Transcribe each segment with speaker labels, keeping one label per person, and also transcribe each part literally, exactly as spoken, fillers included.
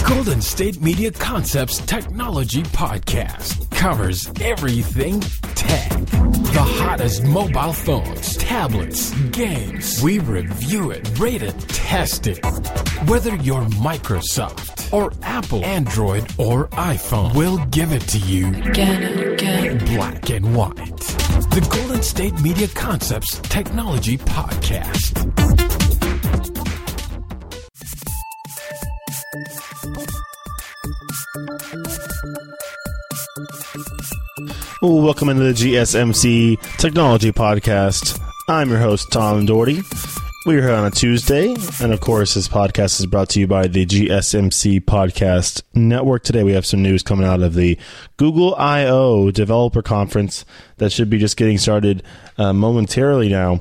Speaker 1: Golden State Media Concepts Technology Podcast covers everything tech. The hottest mobile phones, tablets, games. We review it, rate it, test it. Whether you're Microsoft or Apple, Android or iPhone, we'll give it to you
Speaker 2: again and again,
Speaker 1: black and white. The Golden State Media Concepts Technology Podcast.
Speaker 3: Welcome into the G S M C Technology Podcast. I'm your host, Tom Doherty. We're here on a Tuesday, and of course, this podcast is brought to you by the G S M C Podcast Network. Today, we have some news coming out of the Google I O Developer Conference that should be just getting started uh, momentarily now,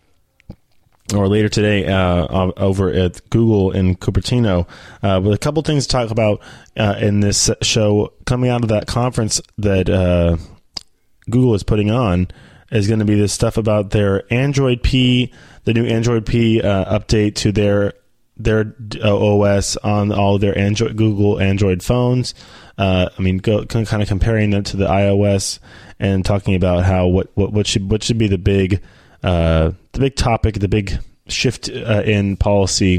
Speaker 3: or later today, uh, over at Google in Cupertino. Uh, with a couple things to talk about uh, in this show coming out of that conference that uh, Google is putting on is going to be this stuff about their Android P, the new Android P uh, update to their their uh, O S on all of their Android Google Android phones. Uh, I mean, go, kind of comparing them to the iOS and talking about how what what, what should what should be the big uh, the big topic, the big shift uh, in policy.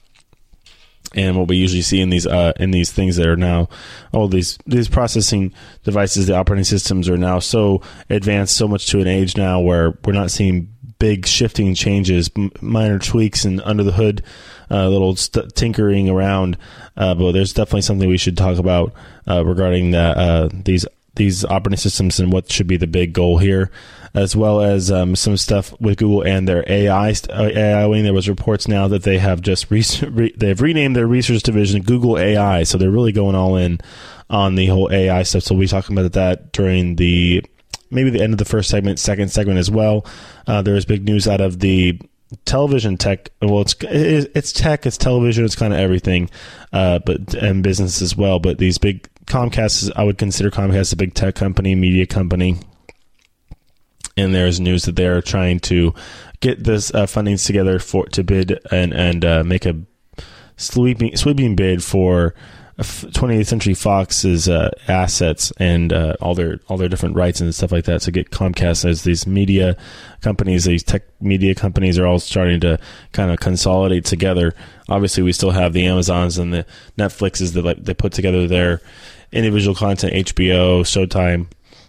Speaker 3: And what we usually see in these uh, in these things that are now, all these these processing devices, the operating systems are now so advanced, so much to an age now where we're not seeing big shifting changes, m- minor tweaks and under the hood, uh, little st- tinkering around. Uh, but there's definitely something we should talk about uh, regarding that uh, these these operating systems and what should be the big goal here, as well as um, some stuff with Google and their A I. A I wing. There was reports now that they have just re- re- they've renamed their research division Google A I, so they're really going all in on the whole A I stuff. So we'll be talking about that during the maybe the end of the first segment, second segment as well. Uh, there is big news out of the television tech. Well, it's it's tech, it's television, it's kind of everything, uh, but and business as well. But these big Comcast, I would consider Comcast a big tech company, media company. And there's news that they're trying to get this uh, fundings together for to bid and and uh, make a sweeping sweeping bid for twentieth Century Fox's uh, assets and uh, all their all their different rights and stuff like that. To get Comcast as these media companies, these tech media companies are all starting to kind of consolidate together. Obviously, we still have the Amazons and the Netflixes that like they put together their individual content, H B O, Showtime.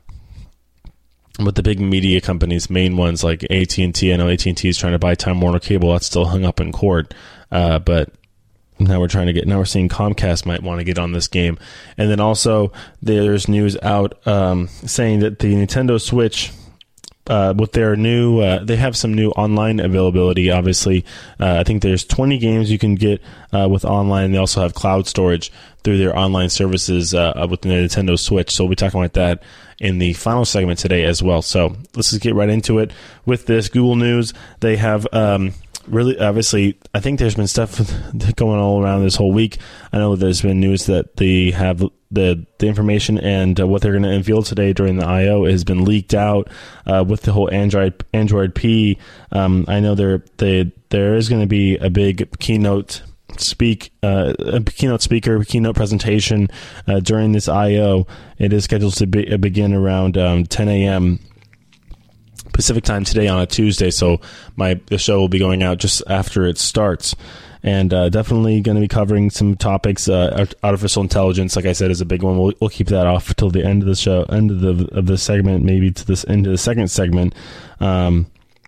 Speaker 3: But the big media companies, main ones like A T and T, I know A T and T is trying to buy Time Warner Cable. That's still hung up in court. Uh, but now we're trying to get, now we're seeing Comcast might want to get on this game. And then also there's news out um, saying that the Nintendo Switch, uh, with their new, uh, they have some new online availability, obviously. Uh, I think there's twenty games you can get uh, with online. They also have cloud storage through their online services uh, with the Nintendo Switch. So we'll be talking about that in the final segment today as well. So let's just get right into it with this Google news. They have um, really, obviously, I think there's been stuff going all around this whole week. I know there's been news that they have the the information and uh, what they're going to unveil today during the I O has been leaked out uh, with the whole Android Android P. Um, I know there they there is going to be a big keynote speak uh, a keynote speaker keynote presentation uh, during this I O. It is scheduled to be, uh, begin around um, ten a.m. Pacific time today on a Tuesday, so my the show will be going out just after it starts, and uh, definitely going to be covering some topics. Uh, artificial intelligence, like I said, is a big one. We'll, we'll keep that off till the end of the show, end of the of the segment, maybe to this into the second segment. Um,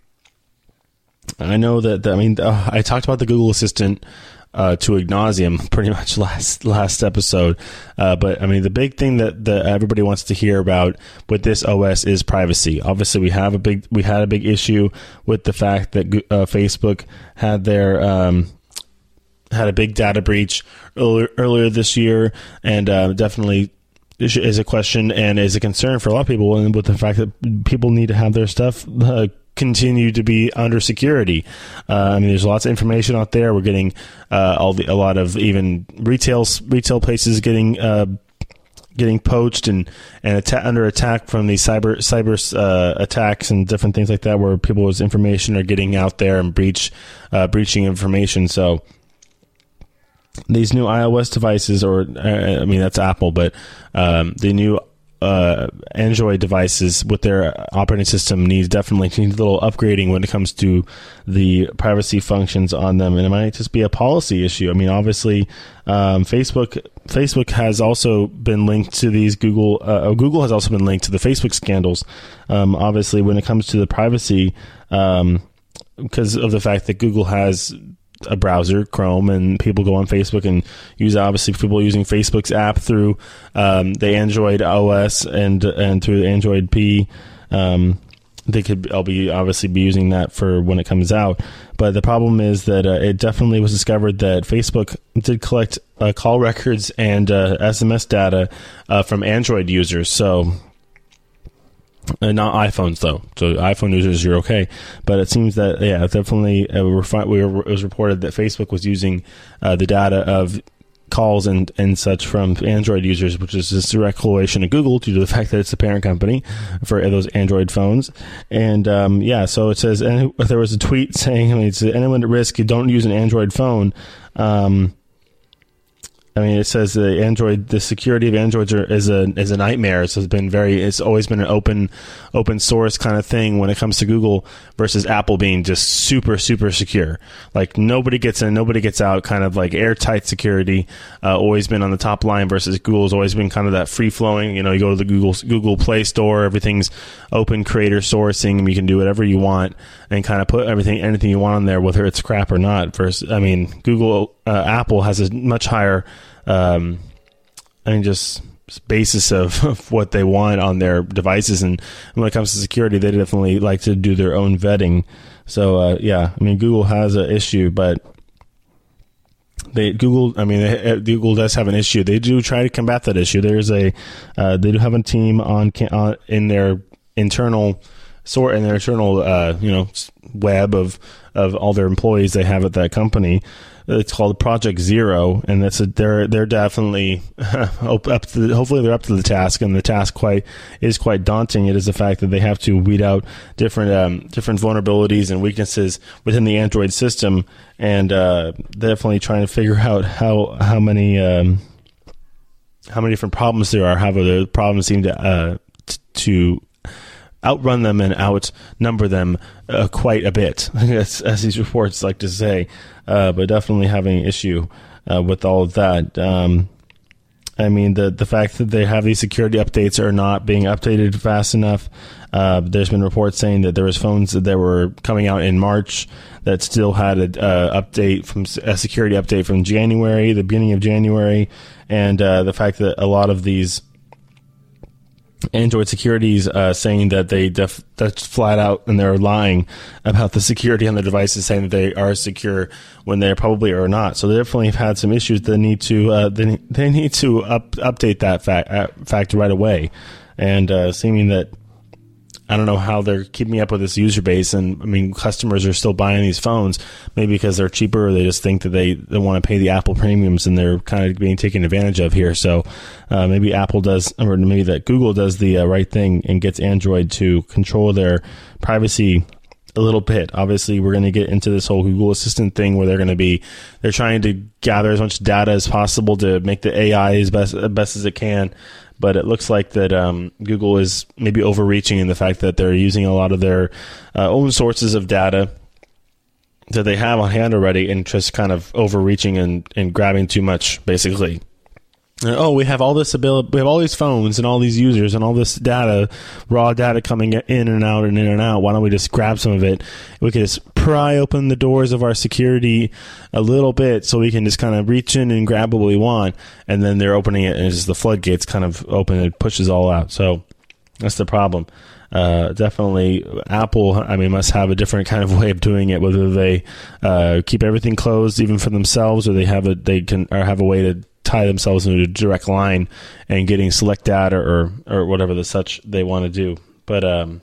Speaker 3: I know that, that I mean uh, I talked about the Google Assistant Uh, to ad nauseum pretty much last last episode. Uh, but I mean, the big thing that, that everybody wants to hear about with this O S is privacy. Obviously, we have a big we had a big issue with the fact that uh, Facebook had their um, had a big data breach earlier, earlier this year, and uh, definitely is a question and is a concern for a lot of people. And with the fact that people need to have their stuff Uh, continue to be under security. Uh, I mean, there's lots of information out there. We're getting uh, all the, a lot of even retail retail places getting uh, getting poached and and atta- under attack from these cyber cyber uh, attacks and different things like that, where people's information are getting out there and breach uh, breaching information. So these new iOS devices, or uh, I mean that's Apple, but um, the new uh, Android devices with their operating system needs definitely needs a little upgrading when it comes to the privacy functions on them, and it might just be a policy issue. I mean, obviously, um, Facebook Facebook has also been linked to these Google. Uh, Google has also been linked to the Facebook scandals. Um, obviously, when it comes to the privacy, um, because of the fact that Google has a browser, Chrome, and people go on Facebook and use, obviously people using Facebook's app through um, the Android O S and and through the Android P. Um, they could I'll be obviously be using that for when it comes out. But the problem is that uh, it definitely was discovered that Facebook did collect uh, call records and uh, S M S data uh, from Android users. So. Uh, not iPhones though. So iPhone users, you're okay. But it seems that yeah, definitely uh, we were, we were, it was reported that Facebook was using uh, the data of calls and, and such from Android users, which is a direct correlation to Google due to the fact that it's the parent company for those Android phones. And um, yeah, so it says, and there was a tweet saying, I mean, it's anyone at risk, you don't use an Android phone. Um, I mean, it says the Android, the security of Androids are, is a is a nightmare. So it's been very, it's always been an open open source kind of thing when it comes to Google versus Apple being just super super secure. Like nobody gets in, nobody gets out. Kind of like airtight security. Uh, always been on the top line versus Google's always been kind of that free flowing. You know, you go to the Google Google Play Store, everything's open creator sourcing, and you can do whatever you want and kind of put everything anything you want on there, whether it's crap or not. Versus, I mean, Google uh, Apple has a much higher Um, I mean, just basis of, of what they want on their devices, and when it comes to security, they definitely like to do their own vetting. So, uh, yeah, I mean, Google has an issue, but they Google, I mean, they, Google does have an issue. They do try to combat that issue. There's a, uh, they do have a team on, on in their internal sort in their internal, uh, you know, web of of all their employees they have at that company. It's called Project Zero, and that's a, they're they're definitely up to the, hopefully they're up to the task, and the task quite is quite daunting. It is the fact that they have to weed out different um, different vulnerabilities and weaknesses within the Android system, and uh, definitely trying to figure out how how many um, how many different problems there are, how the problems seem to uh, t- to outrun them and outnumber them uh, quite a bit, as, as these reports like to say. Uh, but definitely having an issue uh, with all of that. Um, I mean, the the fact that they have these security updates are not being updated fast enough. Uh, there's been reports saying that there was phones that were coming out in March that still had an uh, update from a security update from January, the beginning of January, and uh, the fact that a lot of these Android securities uh, saying that they def- that's flat out, and they're lying about the security on the devices, saying that they are secure when they probably are not. So they definitely have had some issues that need to uh, they, they need to up, update that fact uh, fact right away. And uh, seeming that I don't know how they're keeping up with this user base, and I mean customers are still buying these phones, maybe because they're cheaper, or they just think that they, they want to pay the Apple premiums, and they're kind of being taken advantage of here. So uh, maybe Apple does, or maybe that Google does the uh, right thing and gets Android to control their privacy a little bit. Obviously, we're going to get into this whole Google Assistant thing where they're going to be, they're trying to gather as much data as possible to make the A I as best, as best as it can. But it looks like that um, Google is maybe overreaching in the fact that they're using a lot of their uh, own sources of data that they have on hand already, and just kind of overreaching and, and grabbing too much, basically. And, oh, we have all this ability, we have all these phones and all these users and all this data, raw data coming in and out and in and out. Why don't we just grab some of it? We could just pry open the doors of our security a little bit so we can just kind of reach in and grab what we want. And then they're opening it, and it's just the floodgates kind of open and it pushes all out. So that's the problem. Uh, definitely Apple, I mean, must have a different kind of way of doing it, whether they uh, keep everything closed even for themselves, or they have a, they can, or have a way to tie themselves into a direct line and getting select data or, or whatever the such they want to do. But, um,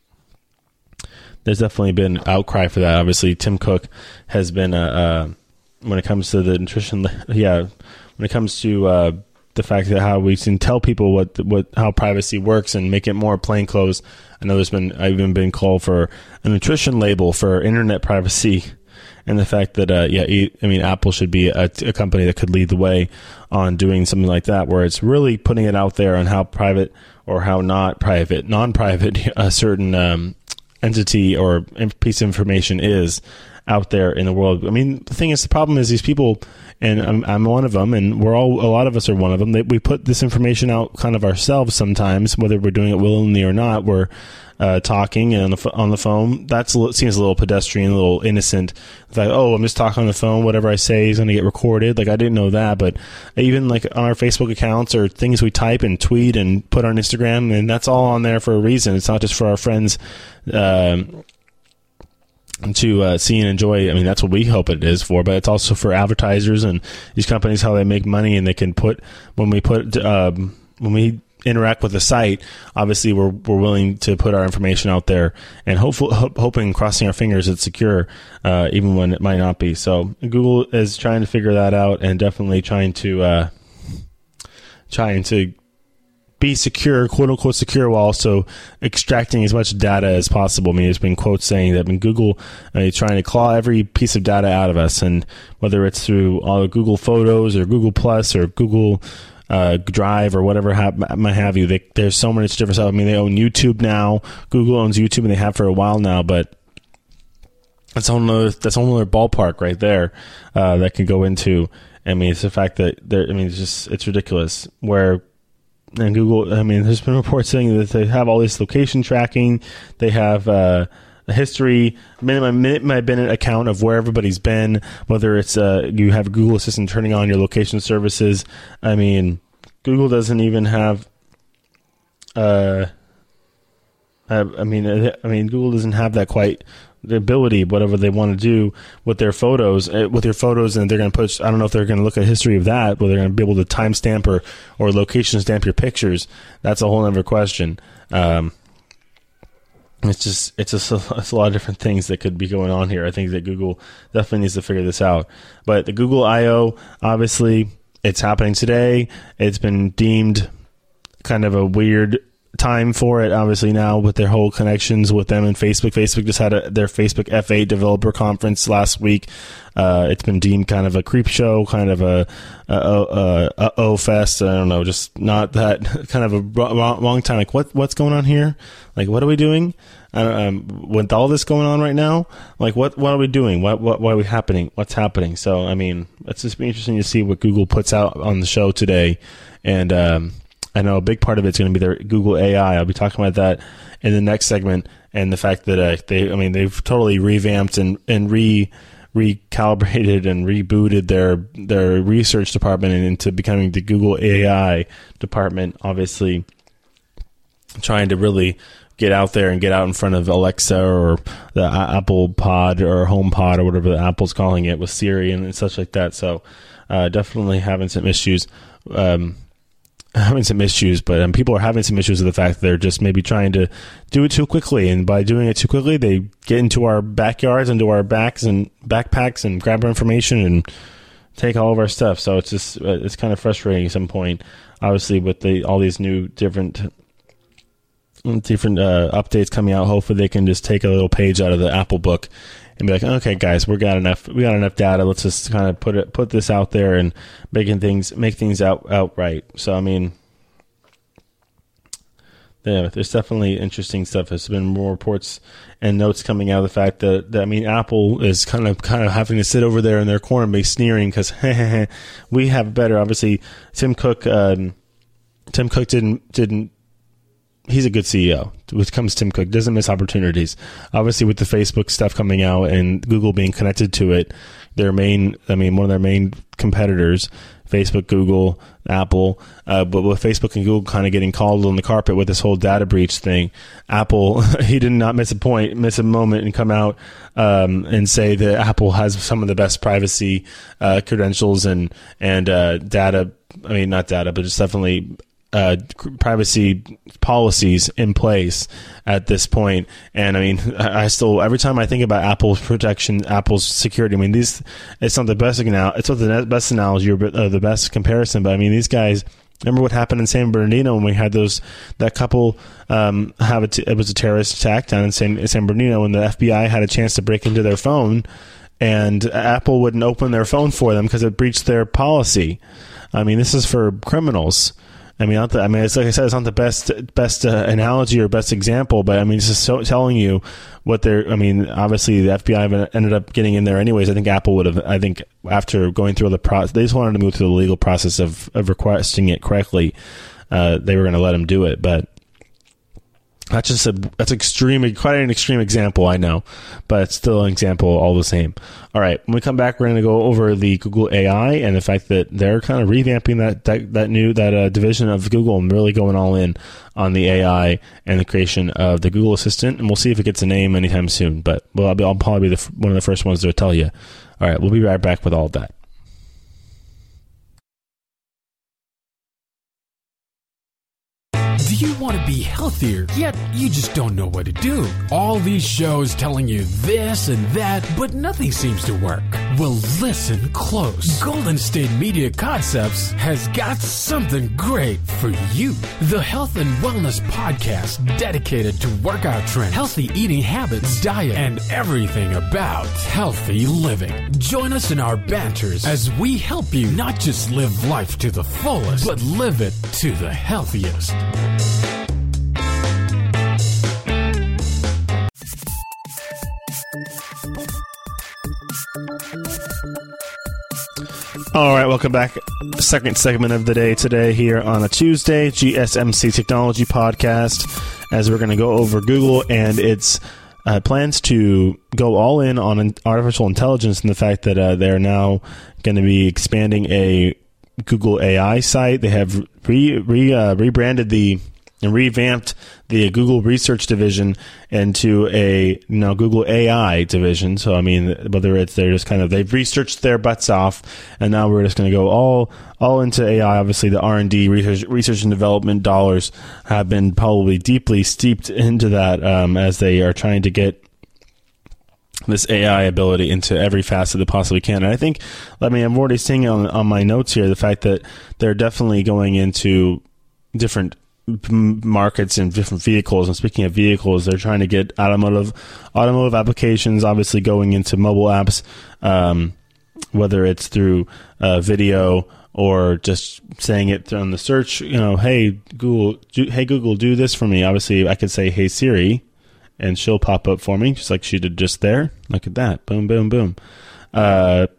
Speaker 3: there's definitely been outcry for that. Obviously, Tim Cook has been, uh, uh when it comes to the nutrition, yeah, when it comes to, uh, the fact that how we can tell people what, what, how privacy works and make it more plainclothes. I know there's been, I've even been called for a nutrition label for internet privacy. and the fact that uh, yeah, I mean, Apple should be a, a company that could lead the way on doing something like that, where it's really putting it out there on how private or how not private, non-private a certain um, entity or piece of information is out there in the world. I mean, the thing is, the problem is these people, and I'm, I'm one of them, and we're all, a lot of us are one of them, that we put this information out kind of ourselves sometimes, whether we're doing it willingly or not. We're uh, talking and on the, on the phone. That seems a little pedestrian, a little innocent. It's like, oh, I'm just talking on the phone. Whatever I say is going to get recorded. Like, I didn't know that, but even like on our Facebook accounts or things we type and tweet and put on Instagram, and that's all on there for a reason. It's not just for our friends um, to uh, see and enjoy. I mean, that's what we hope it is for, but it's also for advertisers and these companies, how they make money, and they can put, when we put, um, when we interact with the site, obviously we're we're willing to put our information out there, and hopeful, ho- hoping, crossing our fingers, it's secure, uh, even when it might not be. So Google is trying to figure that out, and definitely trying to uh, trying to be secure, quote unquote secure, while also extracting as much data as possible. I mean, there's been quotes saying that when Google uh, is trying to claw every piece of data out of us, and whether it's through all the Google Photos or Google Plus or Google uh, Drive or whatever ha- might have you, they, there's so much different stuff. I mean, they own YouTube now. Google owns YouTube, and they have for a while now, but that's a whole nother, that's a whole nother ballpark right there uh, that can go into. I mean, it's the fact that they're, I mean, it's just, it's ridiculous where. And Google, I mean, there's been reports saying that they have all this location tracking. They have uh, a history, minute by minute by minute account of where everybody's been, whether it's uh, you have Google Assistant turning on your location services. I mean, Google doesn't even have, uh, I, I mean, I mean, Google doesn't have that quite. The ability, whatever they want to do with their photos, uh, with your photos, and they're going to put, I don't know if they're going to look at history of that, whether they're going to be able to timestamp or, or location stamp your pictures. That's a whole other question. Um, it's just, it's just a, it's a lot of different things that could be going on here. I think that Google definitely needs to figure this out. But the Google I O, obviously, it's happening today. It's been deemed kind of a weird time for it, obviously, now with their whole connections with them and Facebook. Facebook just had a, their Facebook F eight developer conference last week. Uh, it's been deemed kind of a creep show, kind of a, a, a, a O fest. I don't know, just not that kind of a wrong, wrong time. Like, what what's going on here? Like, what are we doing? I don't, um, with all this going on right now, like, what what are we doing? What what what are we happening? What's happening? So, I mean, it's just be interesting to see what Google puts out on the show today, and um, I know a big part of it's going to be their Google A I. I'll be talking about that in the next segment, and the fact that uh, they, I mean, they've totally revamped and and re recalibrated and rebooted their their research department into becoming the Google A I department. Obviously, trying to really get out there and get out in front of Alexa or the Apple Pod or HomePod or whatever the Apple's calling it with Siri and such like that. So, uh, definitely having some issues. Um, having some issues, but um, people are having some issues with the fact that they're just maybe trying to do it too quickly, and by doing it too quickly, they get into our backyards, into our backs and backpacks, and grab our information and take all of our stuff. So it's just uh, it's kind of frustrating at some point. Obviously, with the all these new different different uh, updates coming out, hopefully they can just take a little page out of the Apple book and be like, okay, guys, we got enough. We got enough data. Let's just kind of put it, put this out there, and making things, make things out outright. So, I mean, yeah, there's definitely interesting stuff. There's been more reports and notes coming out of the fact that, that I mean, Apple is kind of kind of having to sit over there in their corner and be sneering because we have better. Obviously, Tim Cook, um, Tim Cook didn't didn't. He's a good C E O. When it comes to Tim Cook, doesn't miss opportunities. Obviously, with the Facebook stuff coming out and Google being connected to it, their main, I mean, one of their main competitors, Facebook, Google, Apple, uh, but with Facebook and Google kind of getting called on the carpet with this whole data breach thing, Apple, he did not miss a point, miss a moment, and come out um, and say that Apple has some of the best privacy uh, credentials and and uh, data. I mean, not data, but just definitely. Uh, privacy policies in place at this point. And I mean, I still, every time I think about Apple's protection, Apple's security, I mean, these, it's not the best now. It's not the best analogy or uh, the best comparison, but I mean, these guys, remember what happened in San Bernardino when we had those, that couple, um, have a t- it was a terrorist attack down in San, San Bernardino when the F B I had a chance to break into their phone and Apple wouldn't open their phone for them because it breached their policy. I mean, this is for criminals. I mean, not the, I mean, it's like I said, it's not the best best uh, analogy or best example, but I mean, it's just so, telling you what they're. I mean, obviously, the F B I ended up getting in there anyways. I think Apple would have. I think after going through the process, they just wanted to move through the legal process of of requesting it correctly. Uh, they were going to let them do it, but that's just a that's extreme, quite an extreme example, I know, but it's still an example all the same. All right, when we come back, we're going to go over the Google A I and the fact that they're kind of revamping that that, that new that uh, division of Google and really going all in on the A I and the creation of the Google Assistant, and we'll see if it gets a name anytime soon. But well, I'll, be, I'll probably be the, one of the first ones to tell you. All right, we'll be right back with all of that.
Speaker 1: Do you want to be healthier, yet you just don't know what to do? All these shows telling you this and that, but nothing seems to work. Well, listen close. Golden State Media Concepts has got something great for you. The Health and Wellness Podcast, dedicated to workout trends, healthy eating habits, diet, and everything about healthy living. Join us in our banters as we help you not just live life to the fullest, but live it to the healthiest.
Speaker 3: All right, welcome back. Second segment of the day today here on a Tuesday, G S M C Technology Podcast, as we're going to go over Google and its uh, plans to go all in on artificial intelligence and the fact that uh, they're now going to be expanding a Google A I site. They have re, re uh, rebranded the and revamped the Google Research Division into a you know Google A I division. So I mean, whether it's they're just kind of they've researched their butts off, and now we're just going to go all all into A I. Obviously, the R and D research, research and development dollars have been probably deeply steeped into that um, as they are trying to get this A I ability into every facet they possibly can. And I think, I mean, I'm already seeing on on my notes here the fact that they're definitely going into different markets and different vehicles. And speaking of vehicles, they're trying to get automotive automotive applications, obviously going into mobile apps, um, whether it's through uh, video or just saying it on the search. You know, hey Google, do, hey Google, do this for me. Obviously, I could say, hey Siri, and she'll pop up for me, just like she did just there. Look at that, boom, boom, boom. Uh,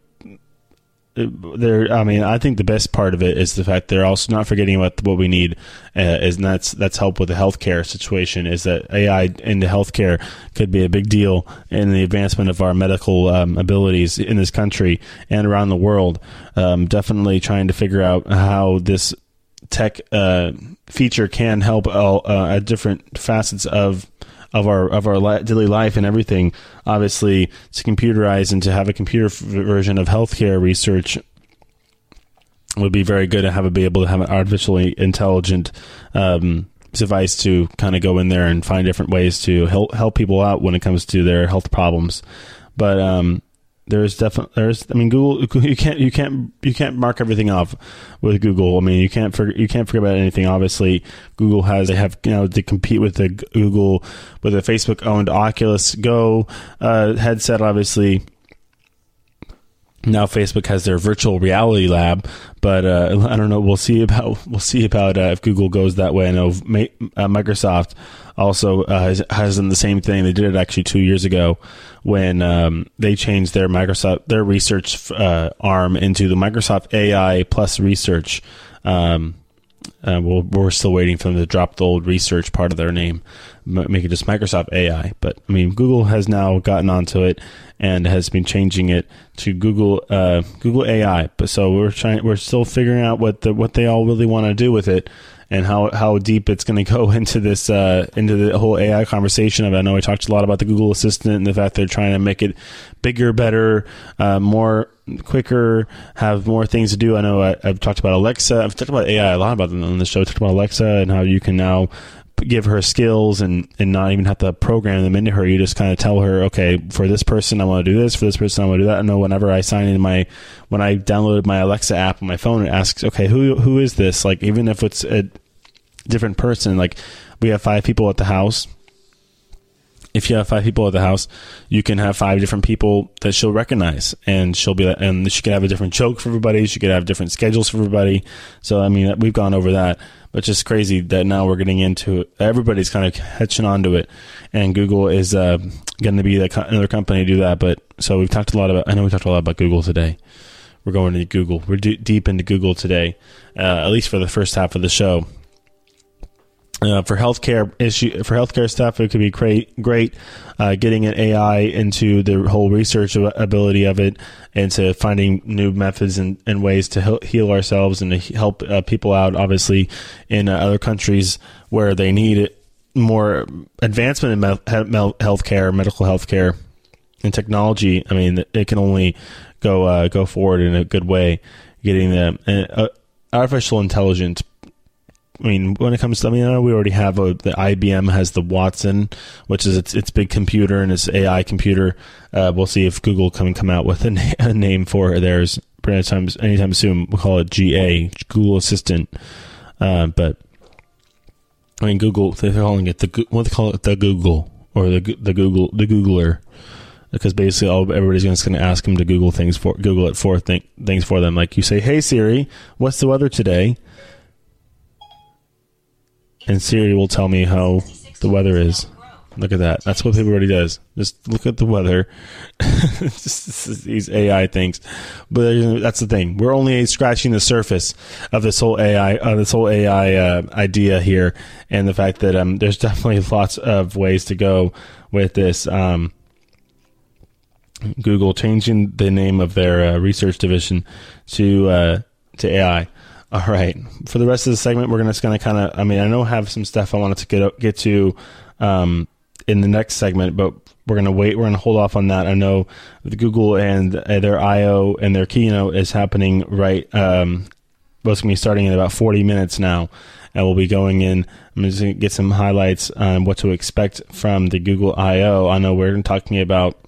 Speaker 3: There, I mean, I think the best part of it is the fact they're also not forgetting about what we need, uh, is and that's that's help with the healthcare situation. Is that A I into healthcare could be a big deal in the advancement of our medical um, abilities in this country and around the world. Um, definitely trying to figure out how this tech uh, feature can help all, uh, at different facets of. of our of our li- daily life and everything. Obviously, to computerize and to have a computer f- version of healthcare research would be very good to have it be able to have an artificially intelligent um, device to kind of go in there and find different ways to help help people out when it comes to their health problems. But um, there's definitely there's I mean Google you can't you can't you can't mark everything off with Google. I mean you can't forget you can't forget about anything. Obviously, Google has they have you know to compete with the Google with the Facebook owned Oculus Go uh, headset. Obviously, now Facebook has their virtual reality lab, but uh, I don't know. We'll see about we'll see about uh, if Google goes that way. I know uh, Microsoft also uh, has, has done the same thing. They did it actually two years ago when um, they changed their Microsoft their research uh, arm into the Microsoft A I Plus Research. Um, uh, we'll, we're still waiting for them to drop the old research part of their name, make it just Microsoft A I. But I mean, Google has now gotten onto it and has been changing it to Google uh, Google A I. But so we're trying, we're still figuring out what the what they all really want to do with it, and how, how deep it's going to go into this uh, into the whole A I conversation. I know I talked a lot about the Google Assistant and the fact they're trying to make it bigger, better, uh, more quicker, have more things to do. I know I, I've talked about Alexa. I've talked about A I a lot about them on the show. I talked about Alexa and how you can now give her skills and, and not even have to program them into her. You just kind of tell her, okay, for this person, I want to do this. For this person, I want to do that. I know whenever I sign in my, when I downloaded my Alexa app on my phone, it asks, okay, who who is this? Like, even if it's a different person, like we have five people at the house, if you have five people at the house, you can have five different people that she'll recognize, and she'll be, and she could have a different joke for everybody. She could have different schedules for everybody. So, I mean, we've gone over that, but just crazy that now we're getting into it. Everybody's kind of catching on to it, and Google is uh, going to be the co- another company to do that. But so we've talked a lot about, I know we talked a lot about Google today. We're going to Google. We're d- deep into Google today, uh, at least for the first half of the show. Uh, for healthcare issue, for healthcare stuff, it could be great, great uh, getting an A I into the whole research ability of it, into finding new methods and, and ways to heal ourselves and to help uh, people out. Obviously, in uh, other countries where they need more advancement in me- healthcare, medical healthcare, and technology. I mean, it can only go uh, go forward in a good way. Getting the uh, artificial intelligence. I mean, when it comes to, I mean, I know we already have a, the I B M has the Watson, which is its its big computer and its A I computer. Uh, we'll see if Google can come out with a, na- a name for theirs anytime, anytime soon. We'll call it G A, Google Assistant. Uh, but, I mean, Google, they're calling it the, what do they call it? The Google, or the the Google, the Googler. Because basically, all everybody's just going to ask them to Google things for, Google it for th- things for them. Like you say, hey Siri, what's the weather today? And Siri will tell me how the weather is. Look at that. That's what everybody does. Just look at the weather. Just these A I things. But that's the thing. We're only scratching the surface of this whole A I, uh, this whole A I uh, idea here, and the fact that um, there's definitely lots of ways to go with this. Um, Google changing the name of their uh, research division to uh, to A I. All right. For the rest of the segment, we're just going to kind of, I mean, I know I have some stuff I wanted to get get to um, in the next segment, but we're going to wait. We're going to hold off on that. I know the Google and uh, their I O and their keynote is happening right. Um, well, it's going to be starting in about forty minutes now, and we'll be going in. I'm just going to get some highlights on what to expect from the Google I O. I know we're talking about,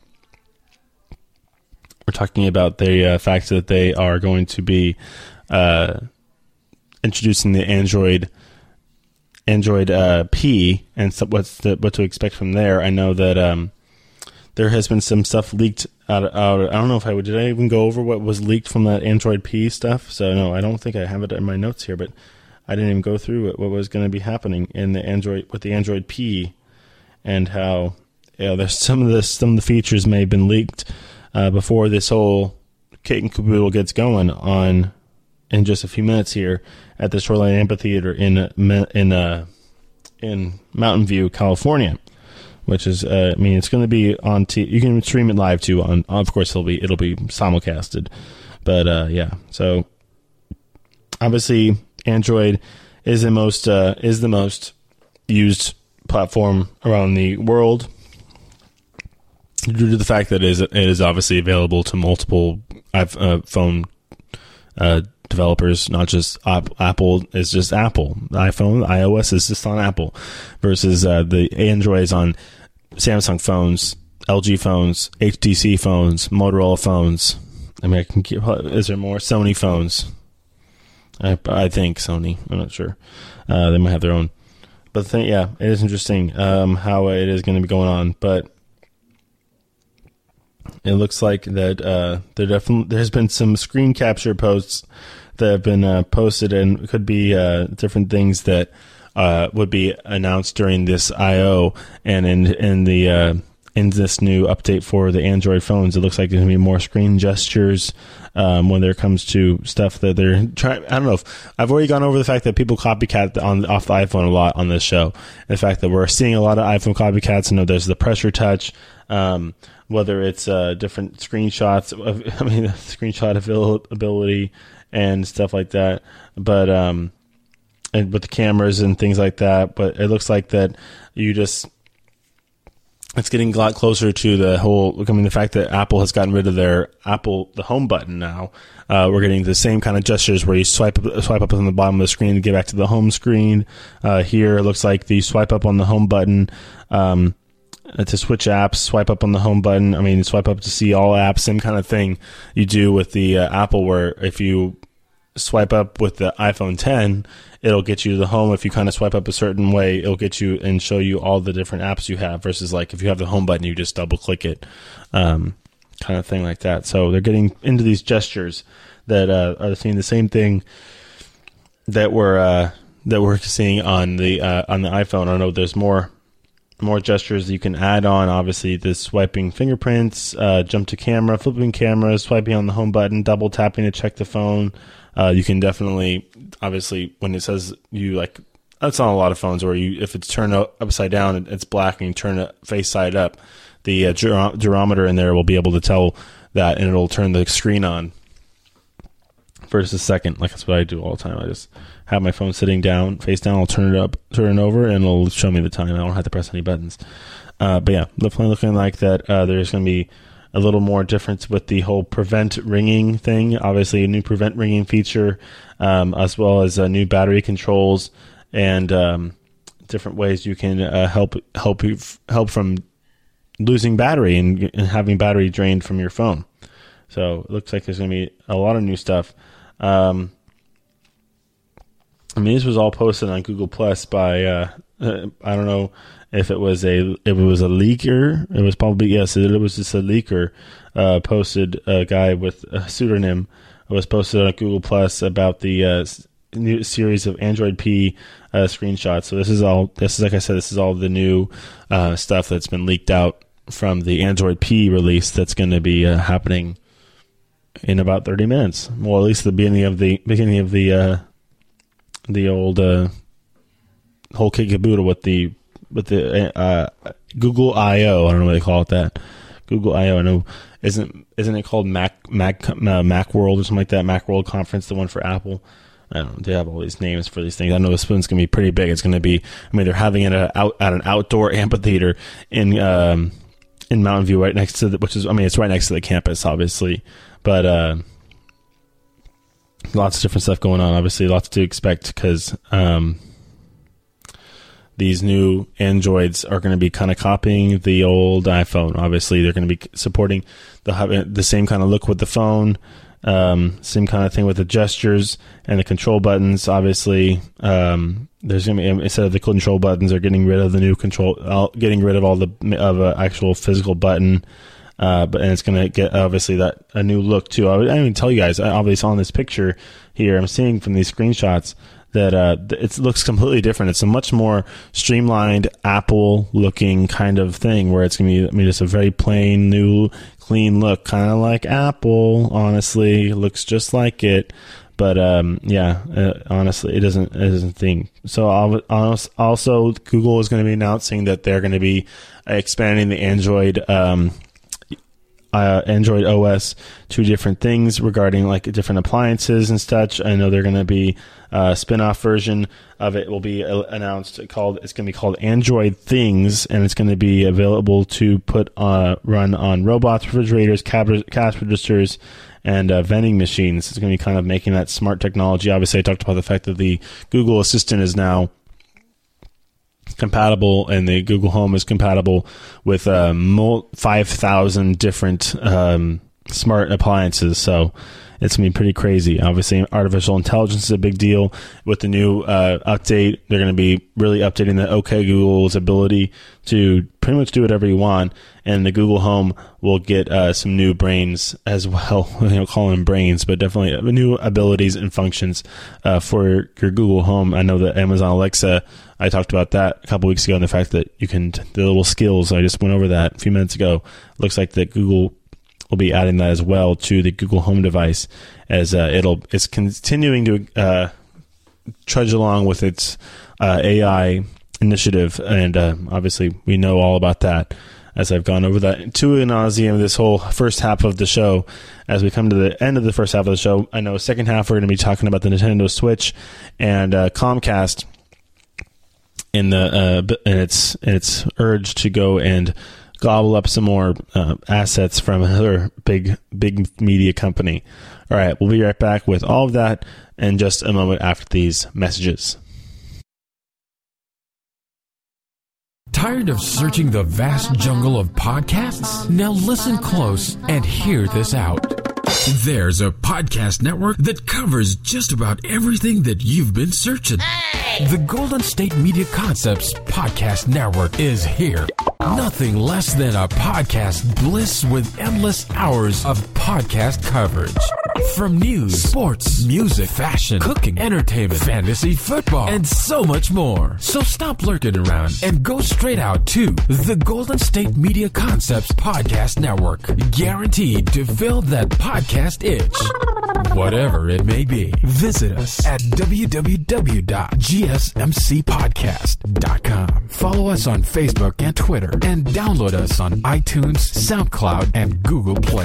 Speaker 3: we're talking about the uh, fact that they are going to be uh, introducing the Android Android uh, P and so what's the, what to expect from there. I know that um, there has been some stuff leaked out, out. I don't know if I would. Did I even go over what was leaked from that Android P stuff? So no, I don't think I have it in my notes here. But I didn't even go through it, what was going to be happening in the Android with the Android P, and how you know, there's some of the some of the features may have been leaked uh, before this whole kit and caboodle gets going on. In just a few minutes here at the Shoreline Amphitheater in in uh, in Mountain View, California, which is uh, I mean it's going to be on. T- you can stream it live too. On of course it'll be it'll be simulcasted, but uh, yeah. So obviously Android is the most uh, is the most used platform around the world due to the fact that it is it is obviously available to multiple iPhone uh, developers, not just Apple is just Apple. iPhone, iOS is just on Apple, versus uh, the Androids on Samsung phones, L G phones, H T C phones, Motorola phones. I mean, I can keep, is there more? Sony phones. I, I think Sony. I'm not sure. Uh, they might have their own. But the thing, yeah, it is interesting um, how it is going to be going on. But it looks like that uh, there definitely there's been some screen capture posts that have been uh, posted, and could be uh, different things that uh, would be announced during this I O and in in the uh, in this new update for the Android phones. It looks like there's going to be more screen gestures um, when there comes to stuff that they're trying. I don't know if I've already gone over the fact that people copycat on off the iPhone a lot on this show. The fact that we're seeing a lot of iPhone copycats. I know there's the pressure touch. Um, whether it's uh, different screenshots, of, I mean, screenshot ability and stuff like that, but um, and with the cameras and things like that. But it looks like that you just, it's getting a lot closer to the whole, I mean, the fact that Apple has gotten rid of their Apple, the home button now. Uh, we're getting the same kind of gestures where you swipe up, swipe up on the bottom of the screen to get back to the home screen. Uh, here, it looks like the swipe up on the home button, um, to switch apps, swipe up on the home button. I mean, swipe up to see all apps, same kind of thing you do with the uh, Apple, where if you swipe up with the iPhone ten, it'll get you to the home. If you kind of swipe up a certain way, it'll get you and show you all the different apps you have, versus like if you have the home button, you just double click it, um, kind of thing like that. So they're getting into these gestures that uh, are seeing the same thing that we're uh, that we're seeing on the uh, on the iPhone. I know there's more more gestures that you can add on. Obviously, the swiping fingerprints, uh, jump to camera, flipping camera, swiping on the home button, double tapping to check the phone. Uh, you can definitely, obviously, when it says you like, that's on a lot of phones where you, if it's turned upside down, it's black, and you turn it face side up, the uh, gyro- gyrometer in there will be able to tell that, and it'll turn the screen on first a second. Like that's what I do all the time. I just have my phone sitting down, face down. I'll turn it up, turn it over, and it'll show me the time. I don't have to press any buttons. Uh, but yeah, definitely looking like that. Uh, there's going to be a little more difference with the whole prevent ringing thing. Obviously, a new prevent ringing feature, um, as well as uh, new battery controls and um, different ways you can uh, help help you f- help from losing battery and, and having battery drained from your phone. So it looks like there's going to be a lot of new stuff. Um, I mean, this was all posted on Google Plus by uh, uh, I don't know if it was a if it was a leaker. It was probably yes. It was just a leaker. Uh, posted a guy with a pseudonym. It was posted on Google Plus about the uh, new series of Android P uh, screenshots. So this is all. This is like I said. This is all the new uh, stuff that's been leaked out from the Android P release. That's going to be uh, happening in about thirty minutes. Well, at least the beginning of the beginning of the uh, the old uh, whole kit caboodle with the with the uh, Google I O. I don't know what they call it. That Google I O. I know isn't isn't it called Mac Mac uh, Mac World or something like that? Mac World Conference, the one for Apple. I don't know. They have all these names for these things. I know this one's going to be pretty big. It's going to be. I mean, they're having it at, out, at an outdoor amphitheater in um, in Mountain View, right next to the, which is. I mean, it's right next to the campus, obviously, but uh, lots of different stuff going on. Obviously, lots to expect because. Um, These new Androids are going to be kind of copying the old iPhone. Obviously, they're going to be supporting the the same kind of look with the phone, um, same kind of thing with the gestures and the control buttons. Obviously, um, there's going to be, instead of the control buttons, they're getting rid of the new control, getting rid of all the of an actual physical button. Uh, but and it's going to get obviously that a new look too. I, I didn't even tell you guys. Obviously, on this picture here, I'm seeing from these screenshots that uh, it looks completely different. It's a much more streamlined Apple-looking kind of thing, where it's going to be, I mean, just a very plain, new, clean look, kind of like Apple. Honestly, it looks just like it, but um, yeah, uh, honestly, it doesn't. It doesn't think so. Also, Google is going to be announcing that they're going to be expanding the Android. Um, Uh, Android O S to different things regarding like different appliances and such. I know they're going to be a spin-off version of it will be uh, announced called it's going to be called Android Things, and it's going to be available to put uh, run on robots, refrigerators, cab- cash registers, and uh, vending machines. It's going to be kind of making that smart technology. Obviously, I talked about the fact that the Google Assistant is now compatible, and the Google Home is compatible with uh, five thousand different um, smart appliances. So it's going to be pretty crazy. Obviously, artificial intelligence is a big deal. With the new uh, update, they're going to be really updating the OK Google's ability to pretty much do whatever you want, and the Google Home will get uh, some new brains as well. You know, call them brains, but definitely new abilities and functions uh, for your Google Home. I know that Amazon Alexa, I talked about that a couple weeks ago, and the fact that you can, the little skills, I just went over that a few minutes ago. Looks like that Google will be adding that as well to the Google Home device, as uh, it'll it's continuing to uh, trudge along with its uh, A I initiative, and uh, obviously we know all about that as I've gone over that to an nauseam this whole first half of the show. As we come to the end of the first half of the show, I know second half we're going to be talking about the Nintendo Switch and uh, Comcast in the uh, and its its urge to go and gobble up some more uh, assets from another big big media company. All right, we'll be right back with all of that in just a moment after these messages.
Speaker 1: Tired of searching the vast jungle of podcasts? Now listen close and hear this out. There's a podcast network that covers just about everything that you've been searching. Hey! The Golden State Media Concepts Podcast Network is here. Nothing less than a podcast bliss with endless hours of podcast coverage. From news, sports, music, fashion, cooking, entertainment, fantasy, football, and so much more. So stop lurking around and go straight out to the Golden State Media Concepts Podcast Network. Guaranteed to fill that podcast itch. Whatever it may be. Visit us at w w w dot g s m c podcast dot com. Follow us on Facebook and Twitter, and download us on iTunes, SoundCloud, and Google Play.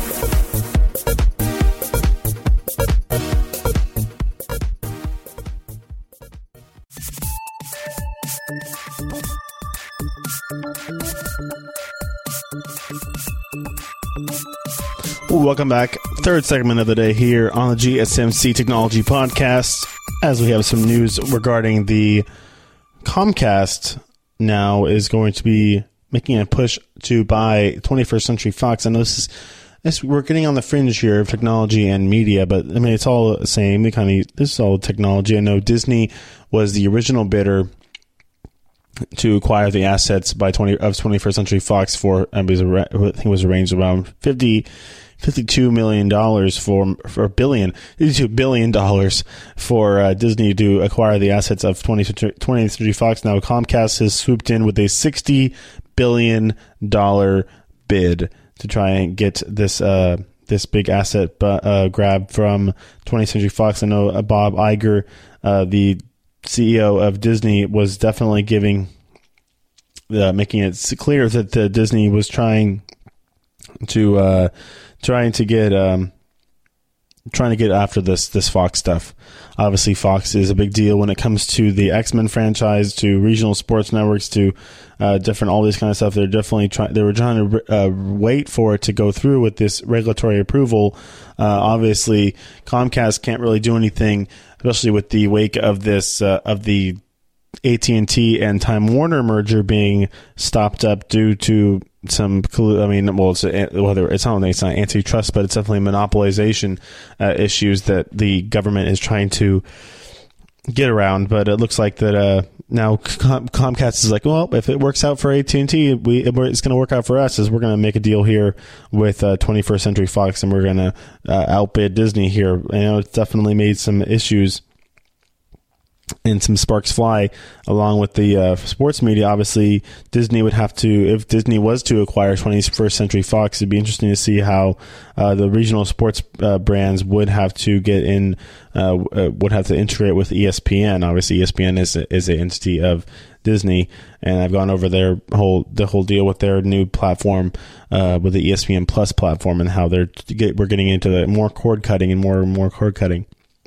Speaker 3: Welcome back. Third segment of the day here on the G S M C Technology Podcast, as we have some news regarding the Comcast now is going to be making a push to buy twenty-first Century Fox. I know this is this, we're getting on the fringe here of technology and media, but I mean it's all the same. We kind of this is all technology. I know Disney was the original bidder to acquire the assets by twenty of twenty-first Century Fox for I think it was arranged around fifty. fifty-two million dollars for for a billion, fifty-two billion dollars for uh, Disney to acquire the assets of twentieth Century Fox. Now Comcast has swooped in with a sixty billion dollars bid to try and get this uh, this big asset uh, grab from twentieth Century Fox. I know uh, Bob Iger, uh, the C E O of Disney, was definitely giving, uh, making it clear that uh, Disney was trying to. Uh, Trying to get, um, trying to get after this this Fox stuff. Obviously, Fox is a big deal when it comes to the X-Men franchise, to regional sports networks, to uh, different all this kind of stuff. They're definitely trying. They were trying to uh, wait for it to go through with this regulatory approval. Uh, obviously, Comcast can't really do anything, especially with the wake of this uh, of the A T and T and Time Warner merger being stopped up due to some, I mean, well, it's a, whether it's not it's not antitrust, but it's definitely monopolization uh, issues that the government is trying to get around. But it looks like that uh, now Com- Comcast is like, well, if it works out for A T and T, we it's going to work out for us. Is we're going to make a deal here with uh, twenty-first Century Fox, and we're going to uh, outbid Disney here. You know, it's definitely made some issues and some sparks fly along with the uh, sports media. Obviously, Disney would have to, if Disney was to acquire twenty-first Century Fox, it'd be interesting to see how uh, the regional sports uh, brands would have to get in, uh, uh, would have to integrate with E S P N. Obviously, E S P N is is an entity of Disney, and I've gone over their whole the whole deal with their new platform, uh, with the E S P N Plus platform, and how they're get, we're getting into the more cord cutting and more and more cord cutting.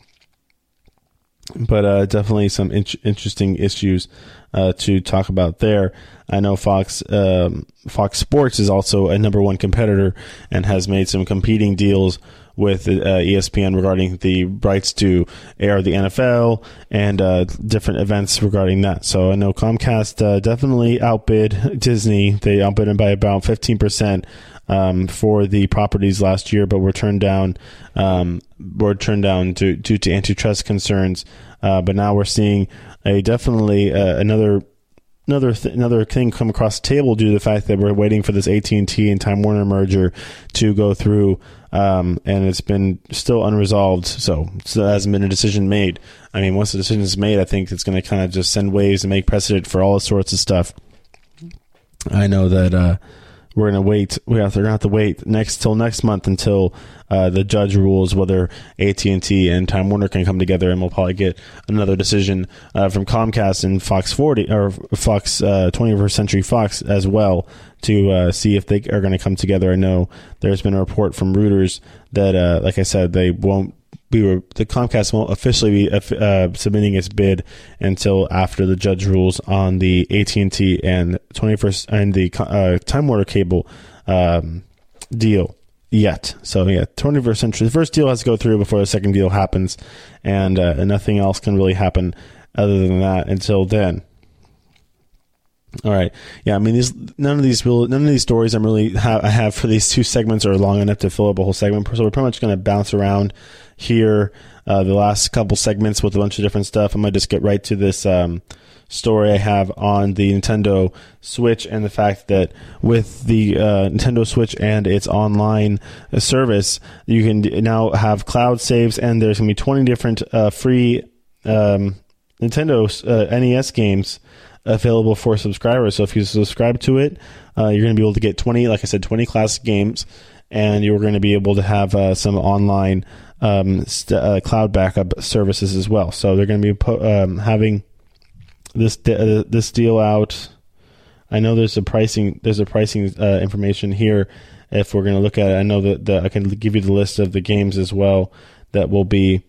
Speaker 3: But uh, definitely some in- interesting issues uh, to talk about there. I know Fox um, Fox Sports is also a number one competitor and has made some competing deals with uh, E S P N regarding the rights to air the N F L and uh, different events regarding that. So I know Comcast uh, definitely outbid Disney. They outbid them by about fifteen percent. Um, for the properties last year, but were turned down. Um, were turned down due, due to antitrust concerns. Uh, but now we're seeing a definitely uh, another another th- another thing come across the table due to the fact that we're waiting for this A T and T and Time Warner merger to go through, um, and it's been still unresolved. So, so there hasn't been a decision made. I mean, once the decision is made, I think it's going to kind of just send waves and make precedent for all sorts of stuff. I know that. Uh, We're gonna wait. We have to, we're gonna have to wait next till next month until uh, the judge rules whether A T and T and Time Warner can come together, and we'll probably get another decision uh, from Comcast and Fox forty or Fox uh, twenty-first Century Fox as well to uh, see if they are going to come together. I know there's been a report from Reuters that, uh, like I said, they won't. We were the Comcast won't officially be uh, submitting its bid until after the judge rules on the A T and T and twenty-first and the uh, Time Warner Cable um, deal yet. So yeah, twenty-first Century. The first deal has to go through before the second deal happens, and, uh, and nothing else can really happen other than that until then. All right. Yeah, I mean, these none of these real, none of these stories I'm really ha- I have for these two segments are long enough to fill up a whole segment. So we're pretty much going to bounce around here uh, the last couple segments with a bunch of different stuff. I'm going to just get right to this um, story I have on the Nintendo Switch and the fact that with the uh, Nintendo Switch and its online service, you can now have cloud saves, and there's going to be twenty different uh, free um, Nintendo uh, N E S games available for subscribers. So if you subscribe to it, uh, you're going to be able to get twenty, like I said, twenty classic games, and you're going to be able to have uh, some online um, st- uh, cloud backup services as well. So they're going to be po- um, having this de- uh, this deal out. I know there's a pricing there's a pricing uh, information here. If we're going to look at it, I know that the, I can give you the list of the games as well that will be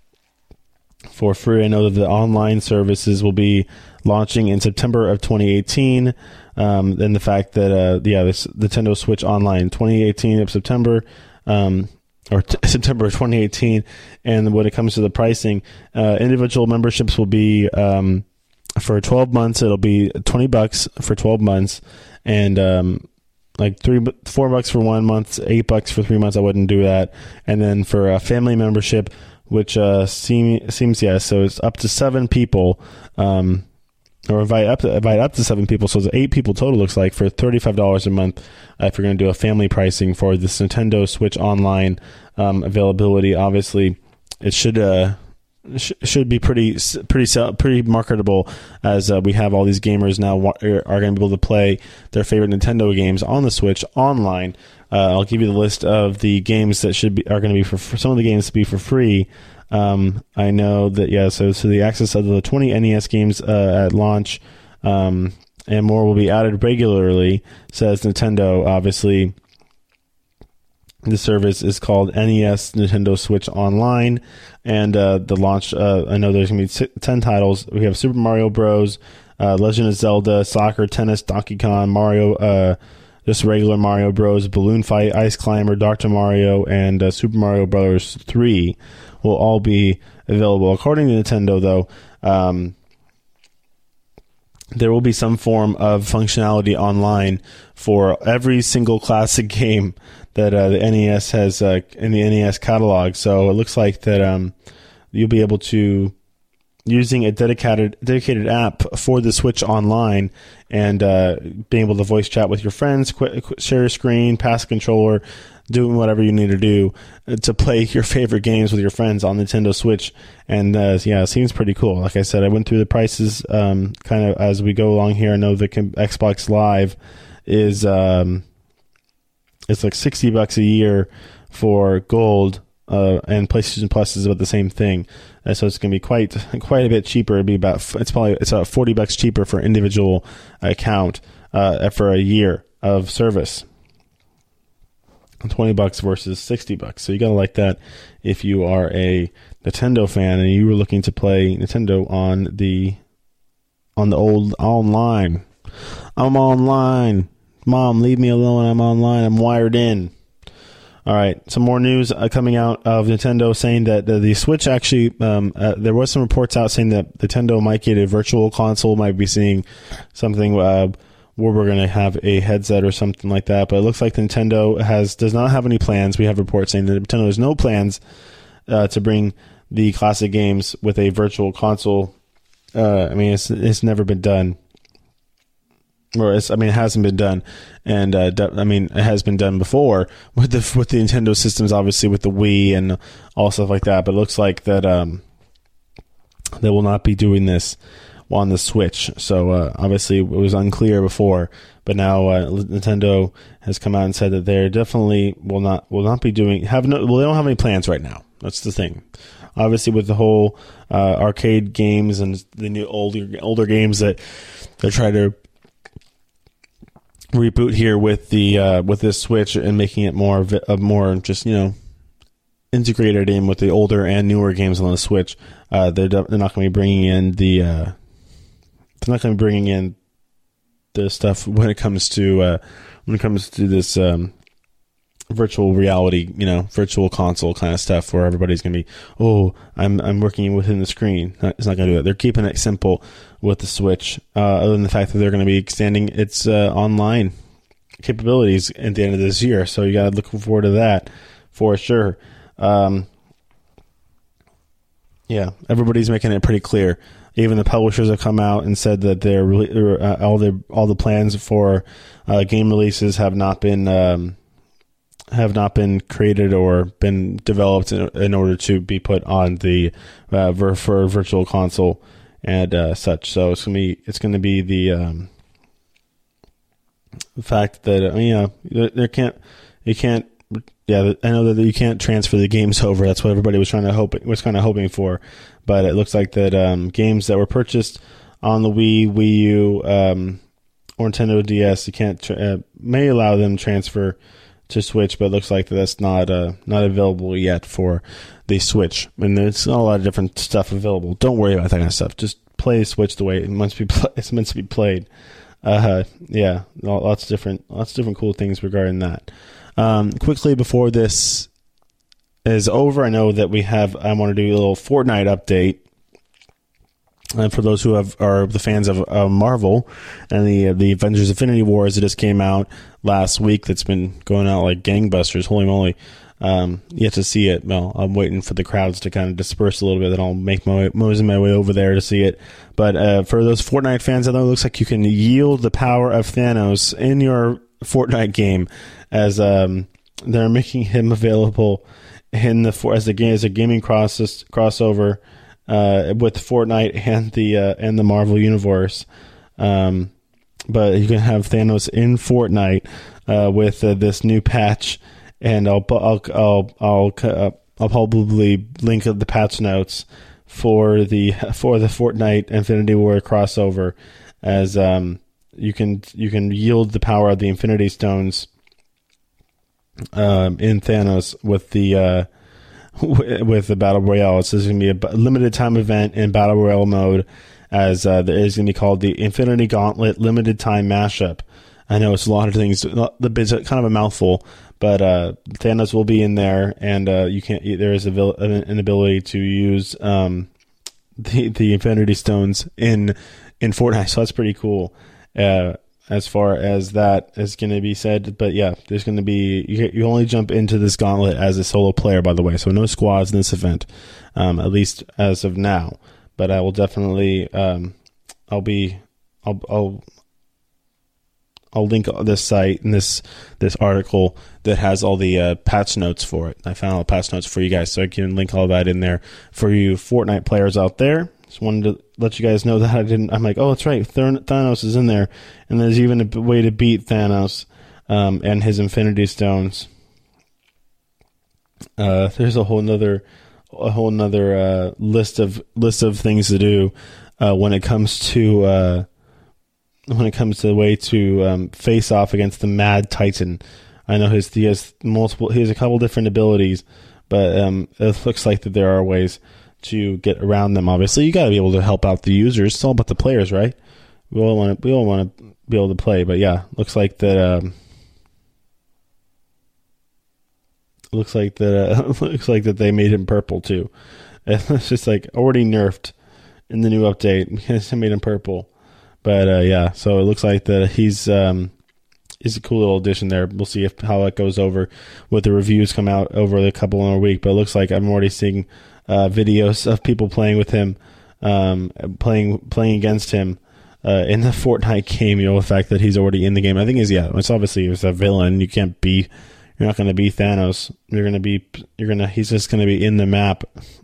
Speaker 3: for free. I know that the online services will be launching in September of twenty eighteen. Um, and the fact that, uh, yeah, this Nintendo Switch Online twenty eighteen of September, um, or t- September of twenty eighteen. And when it comes to the pricing, uh, individual memberships will be, um, for twelve months, it'll be twenty bucks for twelve months. And, um, like three, four bucks for one month, eight bucks for three months. I wouldn't do that. And then for a family membership, which, uh, seem, seems, yeah, so it's up to seven people, um, or invite up to invite up to seven people, so it's eight people total. Looks like for thirty-five dollars a month. Uh, if you're going to do a family pricing for this Nintendo Switch Online um, availability, obviously it should uh, sh- should be pretty pretty pretty marketable, as uh, we have all these gamers now wa- are going to be able to play their favorite Nintendo games on the Switch online. Uh, I'll give you the list of the games that should be are going to be for, for some of the games to be for free. Um, I know that, yeah, so, so the access of the twenty N E S games uh, at launch um, and more will be added regularly, says Nintendo. Obviously, the service is called N E S Nintendo Switch Online, and uh, the launch, uh, I know there's going to be ten titles. We have Super Mario Bros., uh, Legend of Zelda, Soccer, Tennis, Donkey Kong, Mario, uh, just regular Mario Bros., Balloon Fight, Ice Climber, Doctor Mario, and uh, Super Mario Bros. three. Will all be available. According to Nintendo, though, um, there will be some form of functionality online for every single classic game that uh, the N E S has uh, in the N E S catalog. So it looks like that um, you'll be able to, using a dedicated dedicated app for the Switch Online, and uh, being able to voice chat with your friends, qu- qu- share your screen, pass a controller, doing whatever you need to do to play your favorite games with your friends on Nintendo Switch. And uh, yeah, it seems pretty cool. Like I said, I went through the prices um, kind of as we go along here. I know the Xbox Live is um, it's like sixty bucks a year for gold, uh, and PlayStation Plus is about the same thing. Uh, so it's going to be quite quite a bit cheaper. It'd be about it's probably it's about forty bucks cheaper for individual account uh, for a year of service. twenty bucks versus sixty bucks. So you got to like that if you are a Nintendo fan and you were looking to play Nintendo on the on the old online. I'm online. Mom, leave me alone. I'm online. I'm wired in. All right. Some more news uh, coming out of Nintendo saying that the, the Switch actually, um, uh, there was some reports out saying that Nintendo might get a virtual console, might be seeing something uh, where we're going to have a headset or something like that. But it looks like Nintendo has does not have any plans. We have reports saying that Nintendo has no plans uh, to bring the classic games with a virtual console. Uh, I mean, it's it's never been done. Or it's, I mean, it hasn't been done, and uh, I mean, it has been done before with the with the Nintendo systems, obviously with the Wii and all stuff like that. But it looks like that um, they will not be doing this on the Switch. So uh, obviously, it was unclear before, but now uh, Nintendo has come out and said that they definitely will not will not be doing have no. Well, they don't have any plans right now. That's the thing. Obviously, with the whole uh, arcade games and the new older older games that they're trying to reboot here with the uh, with this Switch and making it more of a more just you know integrated in with the older and newer games on the Switch. Uh, they're they're not going to be bringing in the uh, they're not going to be bringing in the stuff when it comes to uh, when it comes to this um, virtual reality, you know, virtual console kind of stuff where everybody's going to be, oh, I'm I'm working within the screen. It's not going to do that. They're keeping it simple with the Switch, uh, other than the fact that they're going to be extending its uh, online capabilities at the end of this year. So you got to look forward to that for sure. Um, yeah, everybody's making it pretty clear. Even the publishers have come out and said that they're really, uh, all the all the plans for uh, game releases have not been um, have not been created or been developed in, in order to be put on the uh, vir- for virtual console and uh, such. So it's gonna be it's gonna be the um, fact that uh, you know there, there can't you can't. Yeah, I know that you can't transfer the games over. That's what everybody was trying to hope was kind of hoping for, but it looks like that um, games that were purchased on the Wii, Wii U, um, or Nintendo D S, you can't tra- uh, may allow them transfer to Switch, but it looks like that that's not uh, not available yet for the Switch. And there's not a lot of different stuff available. Don't worry about that kind of stuff. Just play the Switch the way it must be. Pl- it's meant to be played. Uh, yeah, lots of different lots of different cool things regarding that. Um, quickly before this is over, I know that we have, I want to do a little Fortnite update. And for those who have are the fans of uh, Marvel and the uh, the Avengers Infinity Wars that just came out last week, that's been going out like gangbusters, holy moly. Um, yet to see it. Well, I'm waiting for the crowds to kind of disperse a little bit, then I'll make my way, mosey my way over there to see it. But uh, for those Fortnite fans, I know it looks like you can yield the power of Thanos in your Fortnite game, as um, they're making him available in the as a game as a gaming cross crossover uh, with Fortnite and the uh, and the Marvel universe. Um, but you can have Thanos in Fortnite uh, with uh, this new patch, and I'll I'll I'll I'll, uh, I'll probably link the patch notes for the for the Fortnite Infinity War crossover, as um. You can you can yield the power of the Infinity Stones um, in Thanos with the uh, w- with the Battle Royale. It's going to be a limited time event in Battle Royale mode, as uh, there is going to be called the Infinity Gauntlet Limited Time Mashup. I know it's a lot of things. It's kind of a mouthful, but uh, Thanos will be in there, and uh, you can't. There is a, an ability to use um, the the Infinity Stones in in Fortnite, so that's pretty cool. Uh, as far as that is going to be said, but yeah, there's going to be you, you only jump into this gauntlet as a solo player, by the way, so no squads in this event, um, at least as of now. But I will definitely, um, I'll be, I'll, I'll, I'll link this site and this this article that has all the uh, patch notes for it. I found all the patch notes for you guys, so I can link all that in there for you Fortnite players out there. Just wanted to let you guys know that I didn't. I'm like, oh, that's right, Thanos is in there, and there's even a way to beat Thanos um, and his Infinity Stones. Uh, there's a whole nother, a whole nother uh, list of list of things to do uh, when it comes to uh, when it comes to the way to um, face off against the Mad Titan. I know his he has multiple. He has a couple different abilities, but um, it looks like that there are ways to get around them. Obviously, you got to be able to help out the users. It's all about the players, right? We all want to. We all want to be able to play. But yeah, looks like that. Um, looks like that. Uh, looks like that they made him purple too. It's just like already nerfed in the new update because they made him purple. But uh, yeah, so it looks like that he's um, he's a cool little addition there. We'll see if how that goes over with the reviews come out over the couple in a week. But it looks like I'm already seeing Uh, videos of people playing with him, um, playing playing against him uh, in the Fortnite game. You know, the fact that he's already in the game. I think is yeah. It's obviously it's a villain. You can't be. You're not going to be Thanos. You're going to be. You're going to. He's just going to be in the map.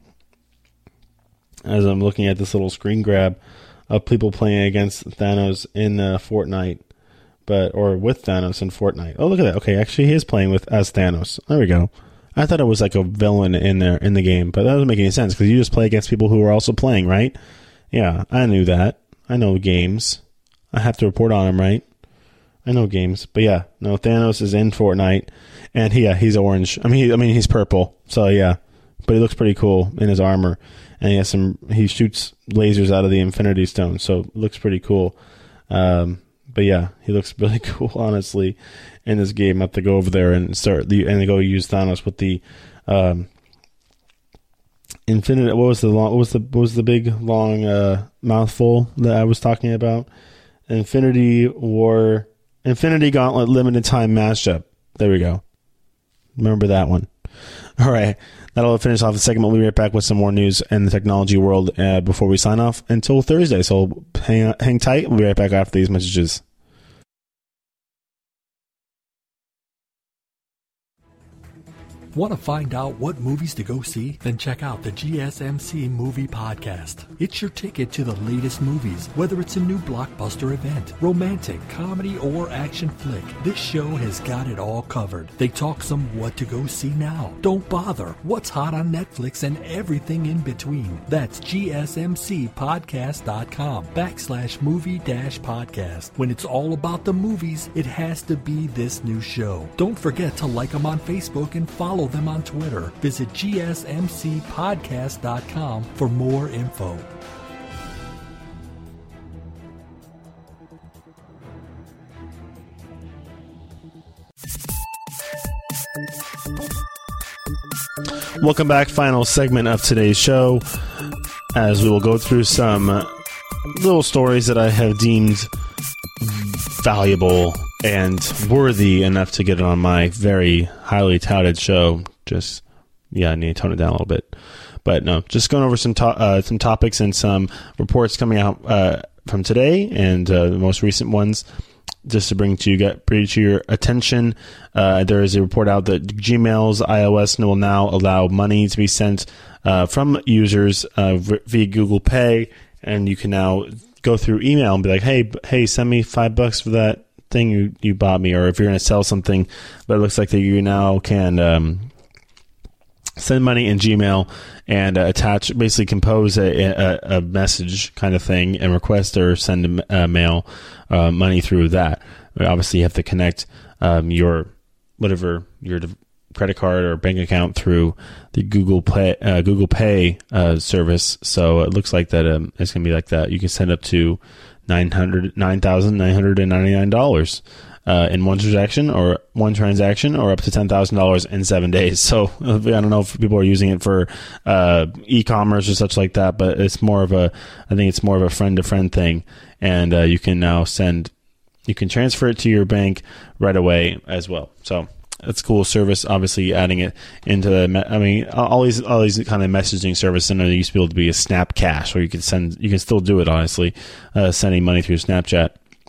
Speaker 3: As I'm looking at this little screen grab of people playing against Thanos in uh, Fortnite, but or with Thanos in Fortnite. Oh, look at that. Okay, actually, he is playing with as Thanos. There we go. I thought it was like a villain in there in the game, but that doesn't make any sense because you just play against people who are also playing, right? Yeah, I knew that. I know games. I have to report on them, right? I know games, but yeah, no. Thanos is in Fortnite, and he, yeah, he's orange. I mean, he, I mean, he's purple. So yeah, but he looks pretty cool in his armor, and he has some. He shoots lasers out of the Infinity Stone, so it looks pretty cool. Um, but yeah, he looks really cool, honestly, in this game. I have to go over there and start the and go use Thanos with the um, Infinity. What was the long? What was the what was the big long uh, mouthful that I was talking about? Infinity War, Infinity Gauntlet limited time mashup. There we go. Remember that one. All right. That'll finish off the segment. We'll be right back with some more news in the technology world uh, before we sign off until Thursday. So hang, hang tight. We'll be right back after these messages.
Speaker 2: Want to find out what movies to go see? Then check out the G S M C Movie Podcast. It's your ticket to the latest movies, whether it's a new blockbuster event, romantic, comedy, or action flick. This show has got it all covered. They talk some what to go see now, don't bother, what's hot on Netflix, and everything in between. That's gsmcpodcast.com backslash movie dash podcast. When it's all about the movies, it has to be this new show. Don't forget to like them on Facebook and follow them on Twitter. Visit G S M C podcast dot com for more info.
Speaker 3: Welcome back. Final segment of today's show, as we will go through some little stories that I have deemed valuable and worthy enough to get it on my very highly touted show. Just, yeah, I need to tone it down a little bit. But no, just going over some to- uh, some topics and some reports coming out uh, from today and uh, the most recent ones, just to bring to you get bring to your attention. Uh, there is a report out that Gmail's iOS will now allow money to be sent uh, from users uh, via Google Pay, and you can now go through email and be like, hey, hey, send me five bucks for that thing you, you bought me. Or if you're going to sell something, but it looks like that you now can um, send money in Gmail and uh, attach, basically compose a, a, a message kind of thing and request or send a, uh, mail uh, money through that. Obviously, you have to connect um, your whatever your credit card or bank account through the Google Pay uh, Google Pay uh, service. So it looks like that um, it's going to be like that. You can send up to nine hundred nine thousand nine hundred ninety-nine dollars uh, in one transaction, or one transaction, or up to ten thousand dollars in seven days. So I don't know if people are using it for uh, e-commerce or such like that, but it's more of a, I think it's more of a friend-to-friend thing, and uh, you can now send, you can transfer it to your bank right away as well. So that's a cool service. Obviously, adding it into the, I mean, all these all these kind of messaging services. I know there used to be able to be a Snap Cash, where you could send, you can still do it, honestly, uh, sending money through Snapchat.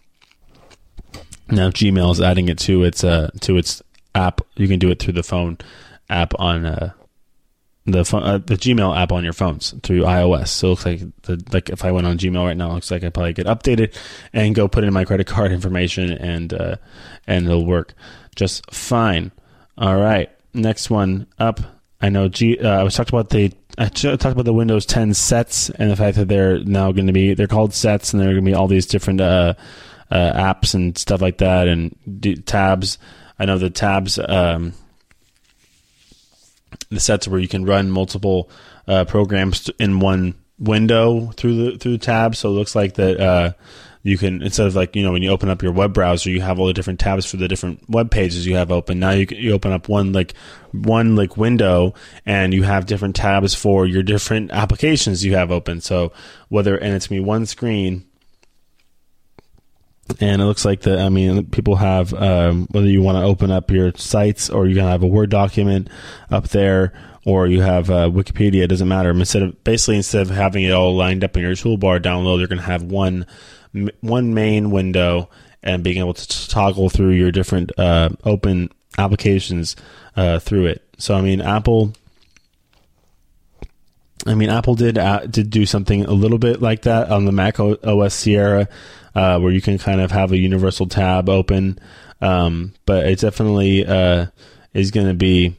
Speaker 3: Now Gmail is adding it to its uh, to its app. You can do it through the phone app on uh, the phone, uh, the Gmail app on your phones through iOS. So it looks like the, like if I went on Gmail right now, it looks like I probably get updated and go put in my credit card information, and uh, and it'll work just fine. All right, next one up. I know G. Uh, I was talked about the. I talked about the Windows ten sets and the fact that they're now going to be. They're called sets, and they're going to be all these different uh, uh, apps and stuff like that, and d- tabs. I know the tabs. Um, the sets where you can run multiple uh, programs in one window through the through the tab. So it looks like that. Uh, You can, instead of like, you know, when you open up your web browser, you have all the different tabs for the different web pages you have open. Now you can, you open up one like one like window, and you have different tabs for your different applications you have open. So whether, and it's me one screen, and it looks like that. I mean, people have um, whether you want to open up your sites, or you're gonna have a Word document up there, or you have uh, Wikipedia. It doesn't matter. Instead of basically instead of having it all lined up in your toolbar down low, you're gonna have one. one main window, and being able to toggle through your different uh, open applications uh, through it. So I mean, Apple, I mean, Apple did uh, did do something a little bit like that on the Mac O S Sierra, uh, where you can kind of have a universal tab open, um, but it definitely uh, is going to be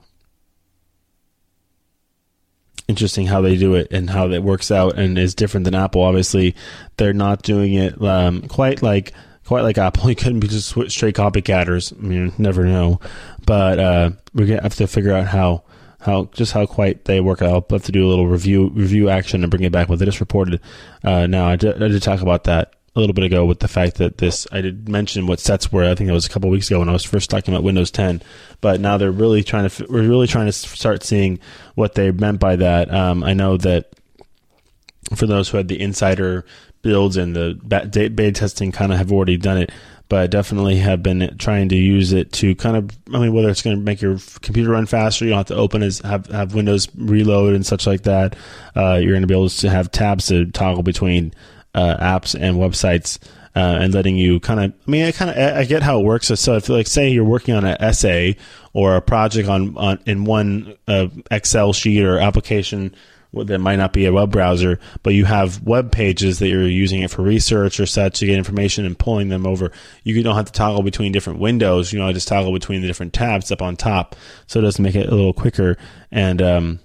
Speaker 3: interesting how they do it and how that works out, and is different than Apple. Obviously, they're not doing it um, quite like quite like Apple. You couldn't be just straight copycatters. I mean, never know. But uh, we're gonna have to figure out how how just how quite they work out. I'll have to do a little review review action and bring it back. What they just reported. Uh, now, I did, I did talk about that a little bit ago with the fact that this, I did mention what sets were. I think that was a couple of weeks ago when I was first talking about Windows ten. But now they're really trying to, we're really trying to start seeing what they meant by that. Um, I know that for those who had the insider builds and the beta testing kind of have already done it, but definitely have been trying to use it to kind of, I mean, whether it's going to make your computer run faster, you don't have to open as have, have Windows reload and such like that. Uh, you're going to be able to have tabs to toggle between uh, apps and websites, uh, and letting you kind of, I mean, I kind of, I get how it works. So, so if like, say you're working on an essay or a project on, on in one uh, Excel sheet or application that might not be a web browser, but you have web pages that you're using it for research or such to get information and pulling them over. You don't have to toggle between different windows. You know, just toggle between the different tabs up on top, so it does make it a little quicker. And um,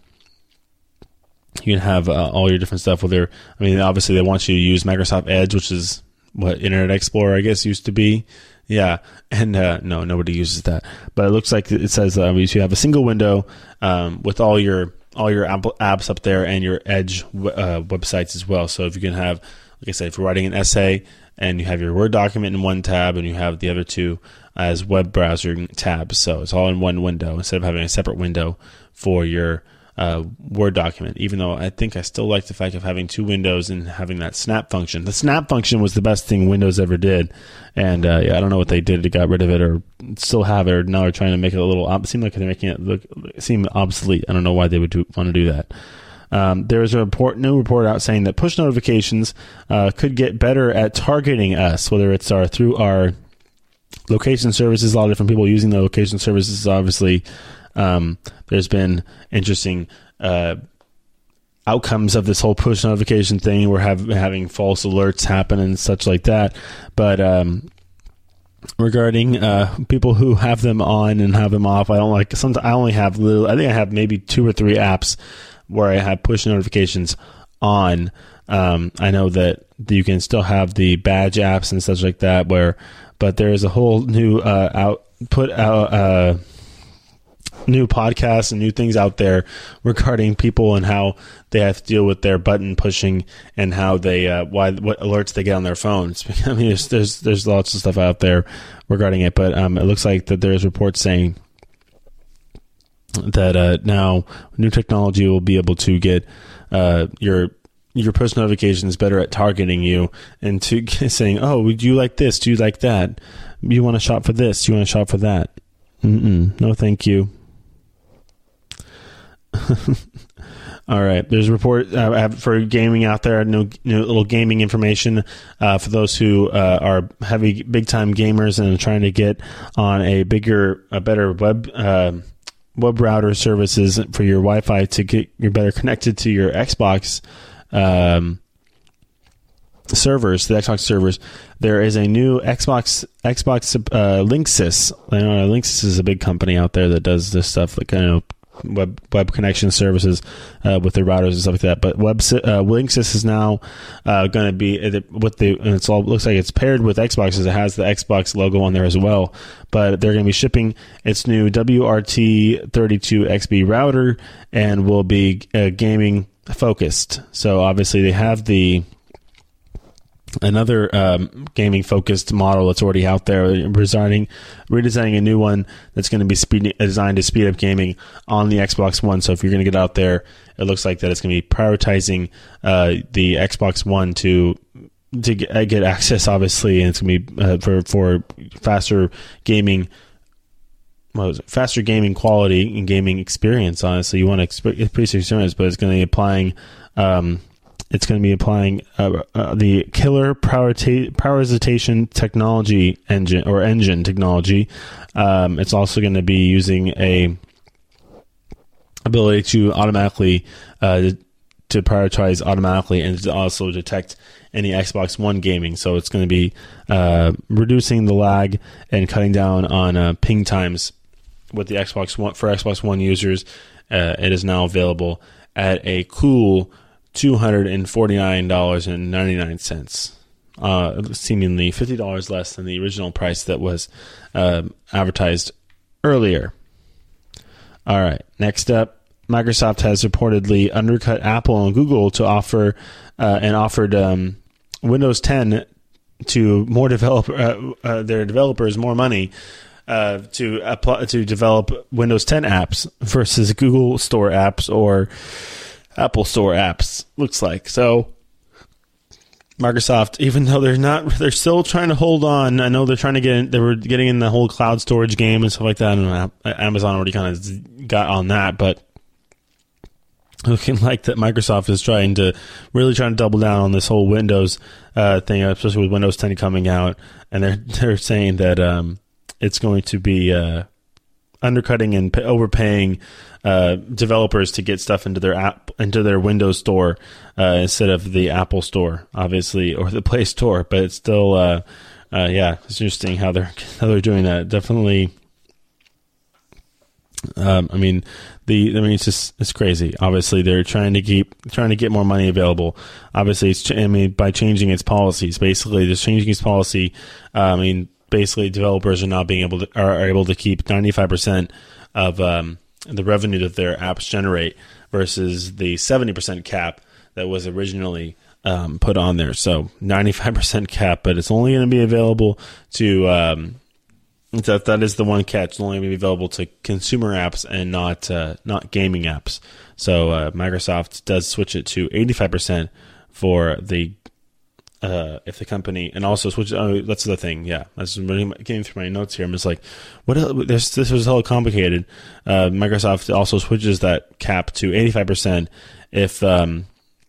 Speaker 3: you can have uh, all your different stuff. Whether, I mean, obviously they want you to use Microsoft Edge, which is what Internet Explorer, I guess, used to be. Yeah, and uh, no, nobody uses that. But it looks like it says uh, you have a single window um, with all your all your apps up there and your Edge uh, websites as well. So if you can have, like I said, if you're writing an essay and you have your Word document in one tab and you have the other two as web browser tabs, so it's all in one window instead of having a separate window for your uh, Word document. Even though I think I still like the fact of having two windows and having that snap function. The snap function was the best thing Windows ever did, and uh, yeah, I don't know what they did to got rid of it or still have it, or now they're trying to make it a little. It seemed like they're making it look seem obsolete. I don't know why they would do, want to do that. Um, there is a report, new report out saying that push notifications uh, could get better at targeting us, whether it's our through our location services. A lot of different people using the location services, obviously. Um, there's been interesting uh, outcomes of this whole push notification thing. We're have, having false alerts happen and such like that. But um, regarding uh, people who have them on and have them off, I don't like. Sometimes I only have little. I think I have maybe two or three apps where I have push notifications on. Um, I know that you can still have the badge apps and such like that. Where, but there is a whole new uh, out put out. Uh, new podcasts and new things out there regarding people and how they have to deal with their button pushing and how they uh, why what alerts they get on their phones. I mean, there's there's, there's lots of stuff out there regarding it, but um, it looks like that there's reports saying that uh, now new technology will be able to get uh, your your push notifications better at targeting you and to saying, oh, do you like this? Do you like that? You want to shop for this? Do you want to shop for that? Mm-mm, no, thank you. All right. There's a report uh, I have for gaming out there. New, new little gaming information uh, for those who uh, are heavy, big time gamers and are trying to get on a bigger, a better web uh, web router services for your Wi-Fi to get you better connected to your Xbox um, servers, the Xbox servers. There is a new Xbox Xbox uh, Linksys. I know Linksys is a big company out there that does this stuff, like you know. Web web connection services uh, with their routers and stuff like that. But web uh, Linksys is now uh, going to be with the and it's all looks like it's paired with Xbox, as it has the Xbox logo on there as well. But they're going to be shipping its new W R T thirty-two X B router and will be uh, gaming focused. So obviously they have the another um, gaming focused model that's already out there, resigning, redesigning a new one that's going to be speed, designed to speed up gaming on the Xbox One. So if you're going to get out there, it looks like that it's going to be prioritizing uh, the Xbox One to to get, get access, obviously, and it's going to be uh, for for faster gaming. What was it? Faster gaming quality and gaming experience. Honestly, you want to exp- experience, but it's going to be applying. Um, It's going to be applying uh, uh, the killer priorita- prioritization technology engine or engine technology. Um, it's also going to be using a ability to automatically uh, to prioritize automatically and to also detect any Xbox One gaming. So it's going to be uh, reducing the lag and cutting down on uh, ping times with the Xbox One for Xbox One users. Uh, it is now available at a cool two hundred forty-nine dollars and ninety-nine cents, uh, seemingly fifty dollars less than the original price that was uh, advertised earlier. All right, next up, Microsoft has reportedly undercut Apple and Google to offer uh, and offered um, Windows ten to more developer uh, uh, their developers more money uh, to apply, to develop Windows ten apps versus Google Store apps or Apple Store apps. Looks like so. Microsoft, even though they're not, they're still trying to hold on. I know they're trying to get in, they were getting in the whole cloud storage game and stuff like that. I don't know, Amazon already kind of got on that, but looking like that Microsoft is trying to really trying to double down on this whole Windows uh, thing, especially with Windows ten coming out, and they're they're saying that um, it's going to be uh, undercutting and pay, overpaying uh, developers to get stuff into their app into their Windows Store uh, instead of the Apple Store, obviously, or the Play Store. But it's still, uh, uh, yeah, it's interesting how they're how they're doing that. Definitely. Um, I mean, the I mean, it's just it's crazy. Obviously, they're trying to keep trying to get more money available. Obviously, it's I mean by changing its policies. Basically, just changing its policy. Uh, I mean, basically, developers are now being able to are, are able to keep ninety-five percent of um, the revenue that their apps generate versus the seventy percent cap that was originally um, put on there. So ninety-five percent cap, but it's only going to be available to. Um, That that is the one catch. It's only going to be available to consumer apps and not uh, not gaming apps. So uh, Microsoft does switch it to eighty-five percent for the uh, if the company, and also switch. Oh, that's the thing. Yeah, that's really getting through my notes here. I'm just like, what? Else? This this was all complicated. Uh, Microsoft also switches that cap to eighty-five percent if. Um,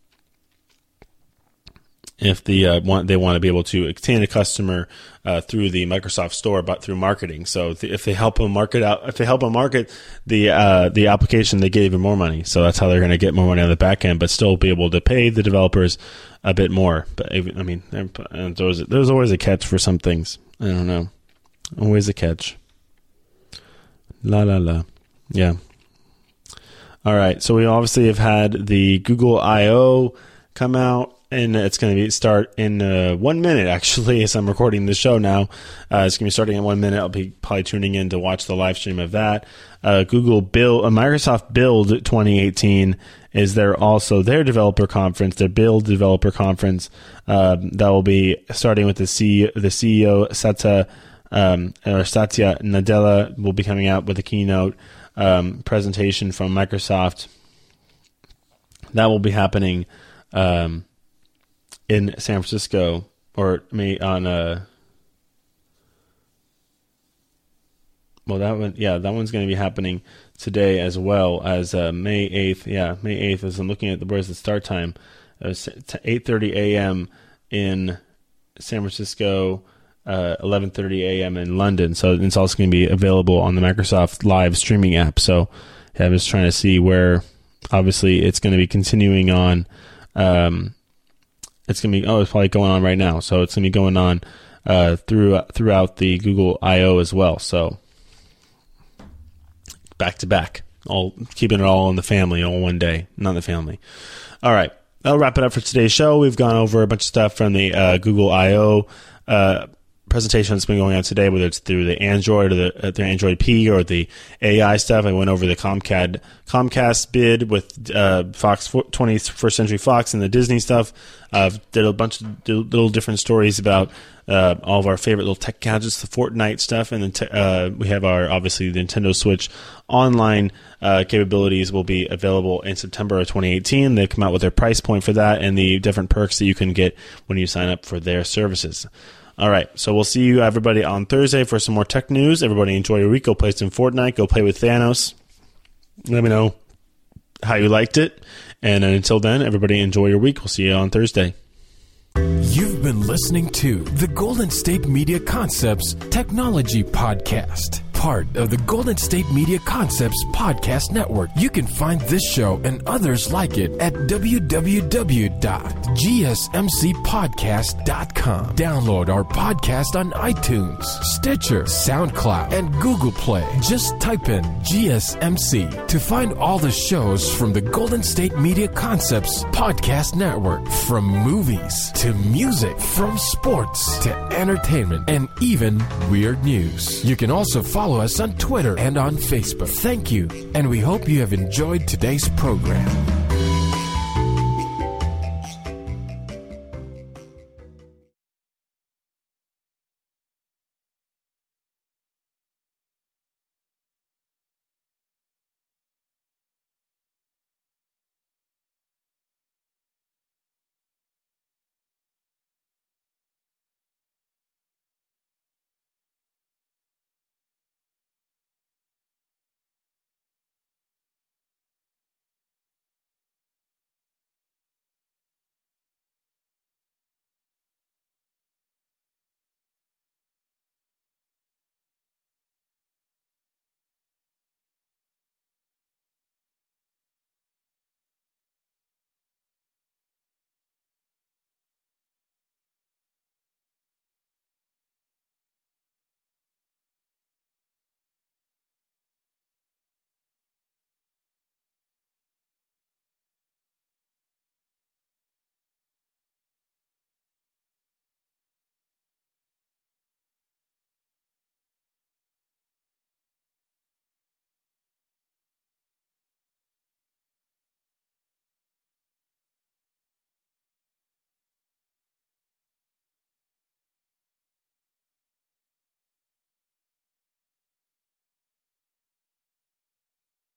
Speaker 3: If the uh, want they want to be able to obtain a customer uh, through the Microsoft Store, but through marketing. So if they, if they help them market out, if they help them market the uh, the application, they get even more money. So that's how they're going to get more money on the back end, but still be able to pay the developers a bit more. But I mean, there's there's always a catch for some things. I don't know, always a catch. La la la, yeah. All right, so we obviously have had the Google I O come out. And it's going to be start in uh, one minute, actually, as I'm recording the show now. Uh, it's going to be starting in one minute. I'll be probably tuning in to watch the live stream of that. Uh, Google Build, uh, Microsoft Build twenty eighteen is there also their developer conference, their Build developer conference. Uh, that will be starting with the C E O, the C E O Satya um, or Satya Nadella will be coming out with a keynote um, presentation from Microsoft. That will be happening. Um, in San Francisco, or may on a well, that one, yeah, that one's going to be happening today as well as uh, May eighth. Yeah, May eighth. As I'm looking at the where's the start time, uh, eight thirty a.m. in San Francisco, uh, eleven thirty a.m. in London. So it's also going to be available on the Microsoft Live streaming app. So yeah, I'm just trying to see where. Obviously, it's going to be continuing on. Um, It's going to be, oh, it's probably going on right now. So it's going to be going on uh, through, throughout the Google I O as well. So back to back, all keeping it all in the family, all one day, not the family. All right. That'll wrap it up for today's show. We've gone over a bunch of stuff from the uh, Google I O uh, presentation that's been going on today, whether it's through the Android or the, uh, the Android P or the A I stuff. I went over the Comcast Comcast bid with uh, Fox twenty-first Century Fox and the Disney stuff. Uh, did a bunch of little different stories about uh, all of our favorite little tech gadgets, the Fortnite stuff, and then te- uh, we have our obviously the Nintendo Switch online uh, capabilities will be available in September of twenty eighteen. They come out with their price point for that and the different perks that you can get when you sign up for their services. All right, so we'll see you, everybody, on Thursday for some more tech news. Everybody enjoy your week. Go play some Fortnite. Go play with Thanos. Let me know how you liked it. And until then, everybody enjoy your week. We'll see you on Thursday.
Speaker 1: You've been listening to the Golden State Media Concepts Technology Podcast, part of the Golden State Media Concepts Podcast Network. You can find this show and others like it at w w w dot g s m c podcast dot com. Download our podcast on iTunes, Stitcher, SoundCloud, and Google Play. Just type in G S M C to find all the shows from the Golden State Media Concepts Podcast Network, from movies to music, from sports to entertainment, and even weird news. You can also follow us on Twitter and on Facebook. Thank you, and we hope you have enjoyed today's program.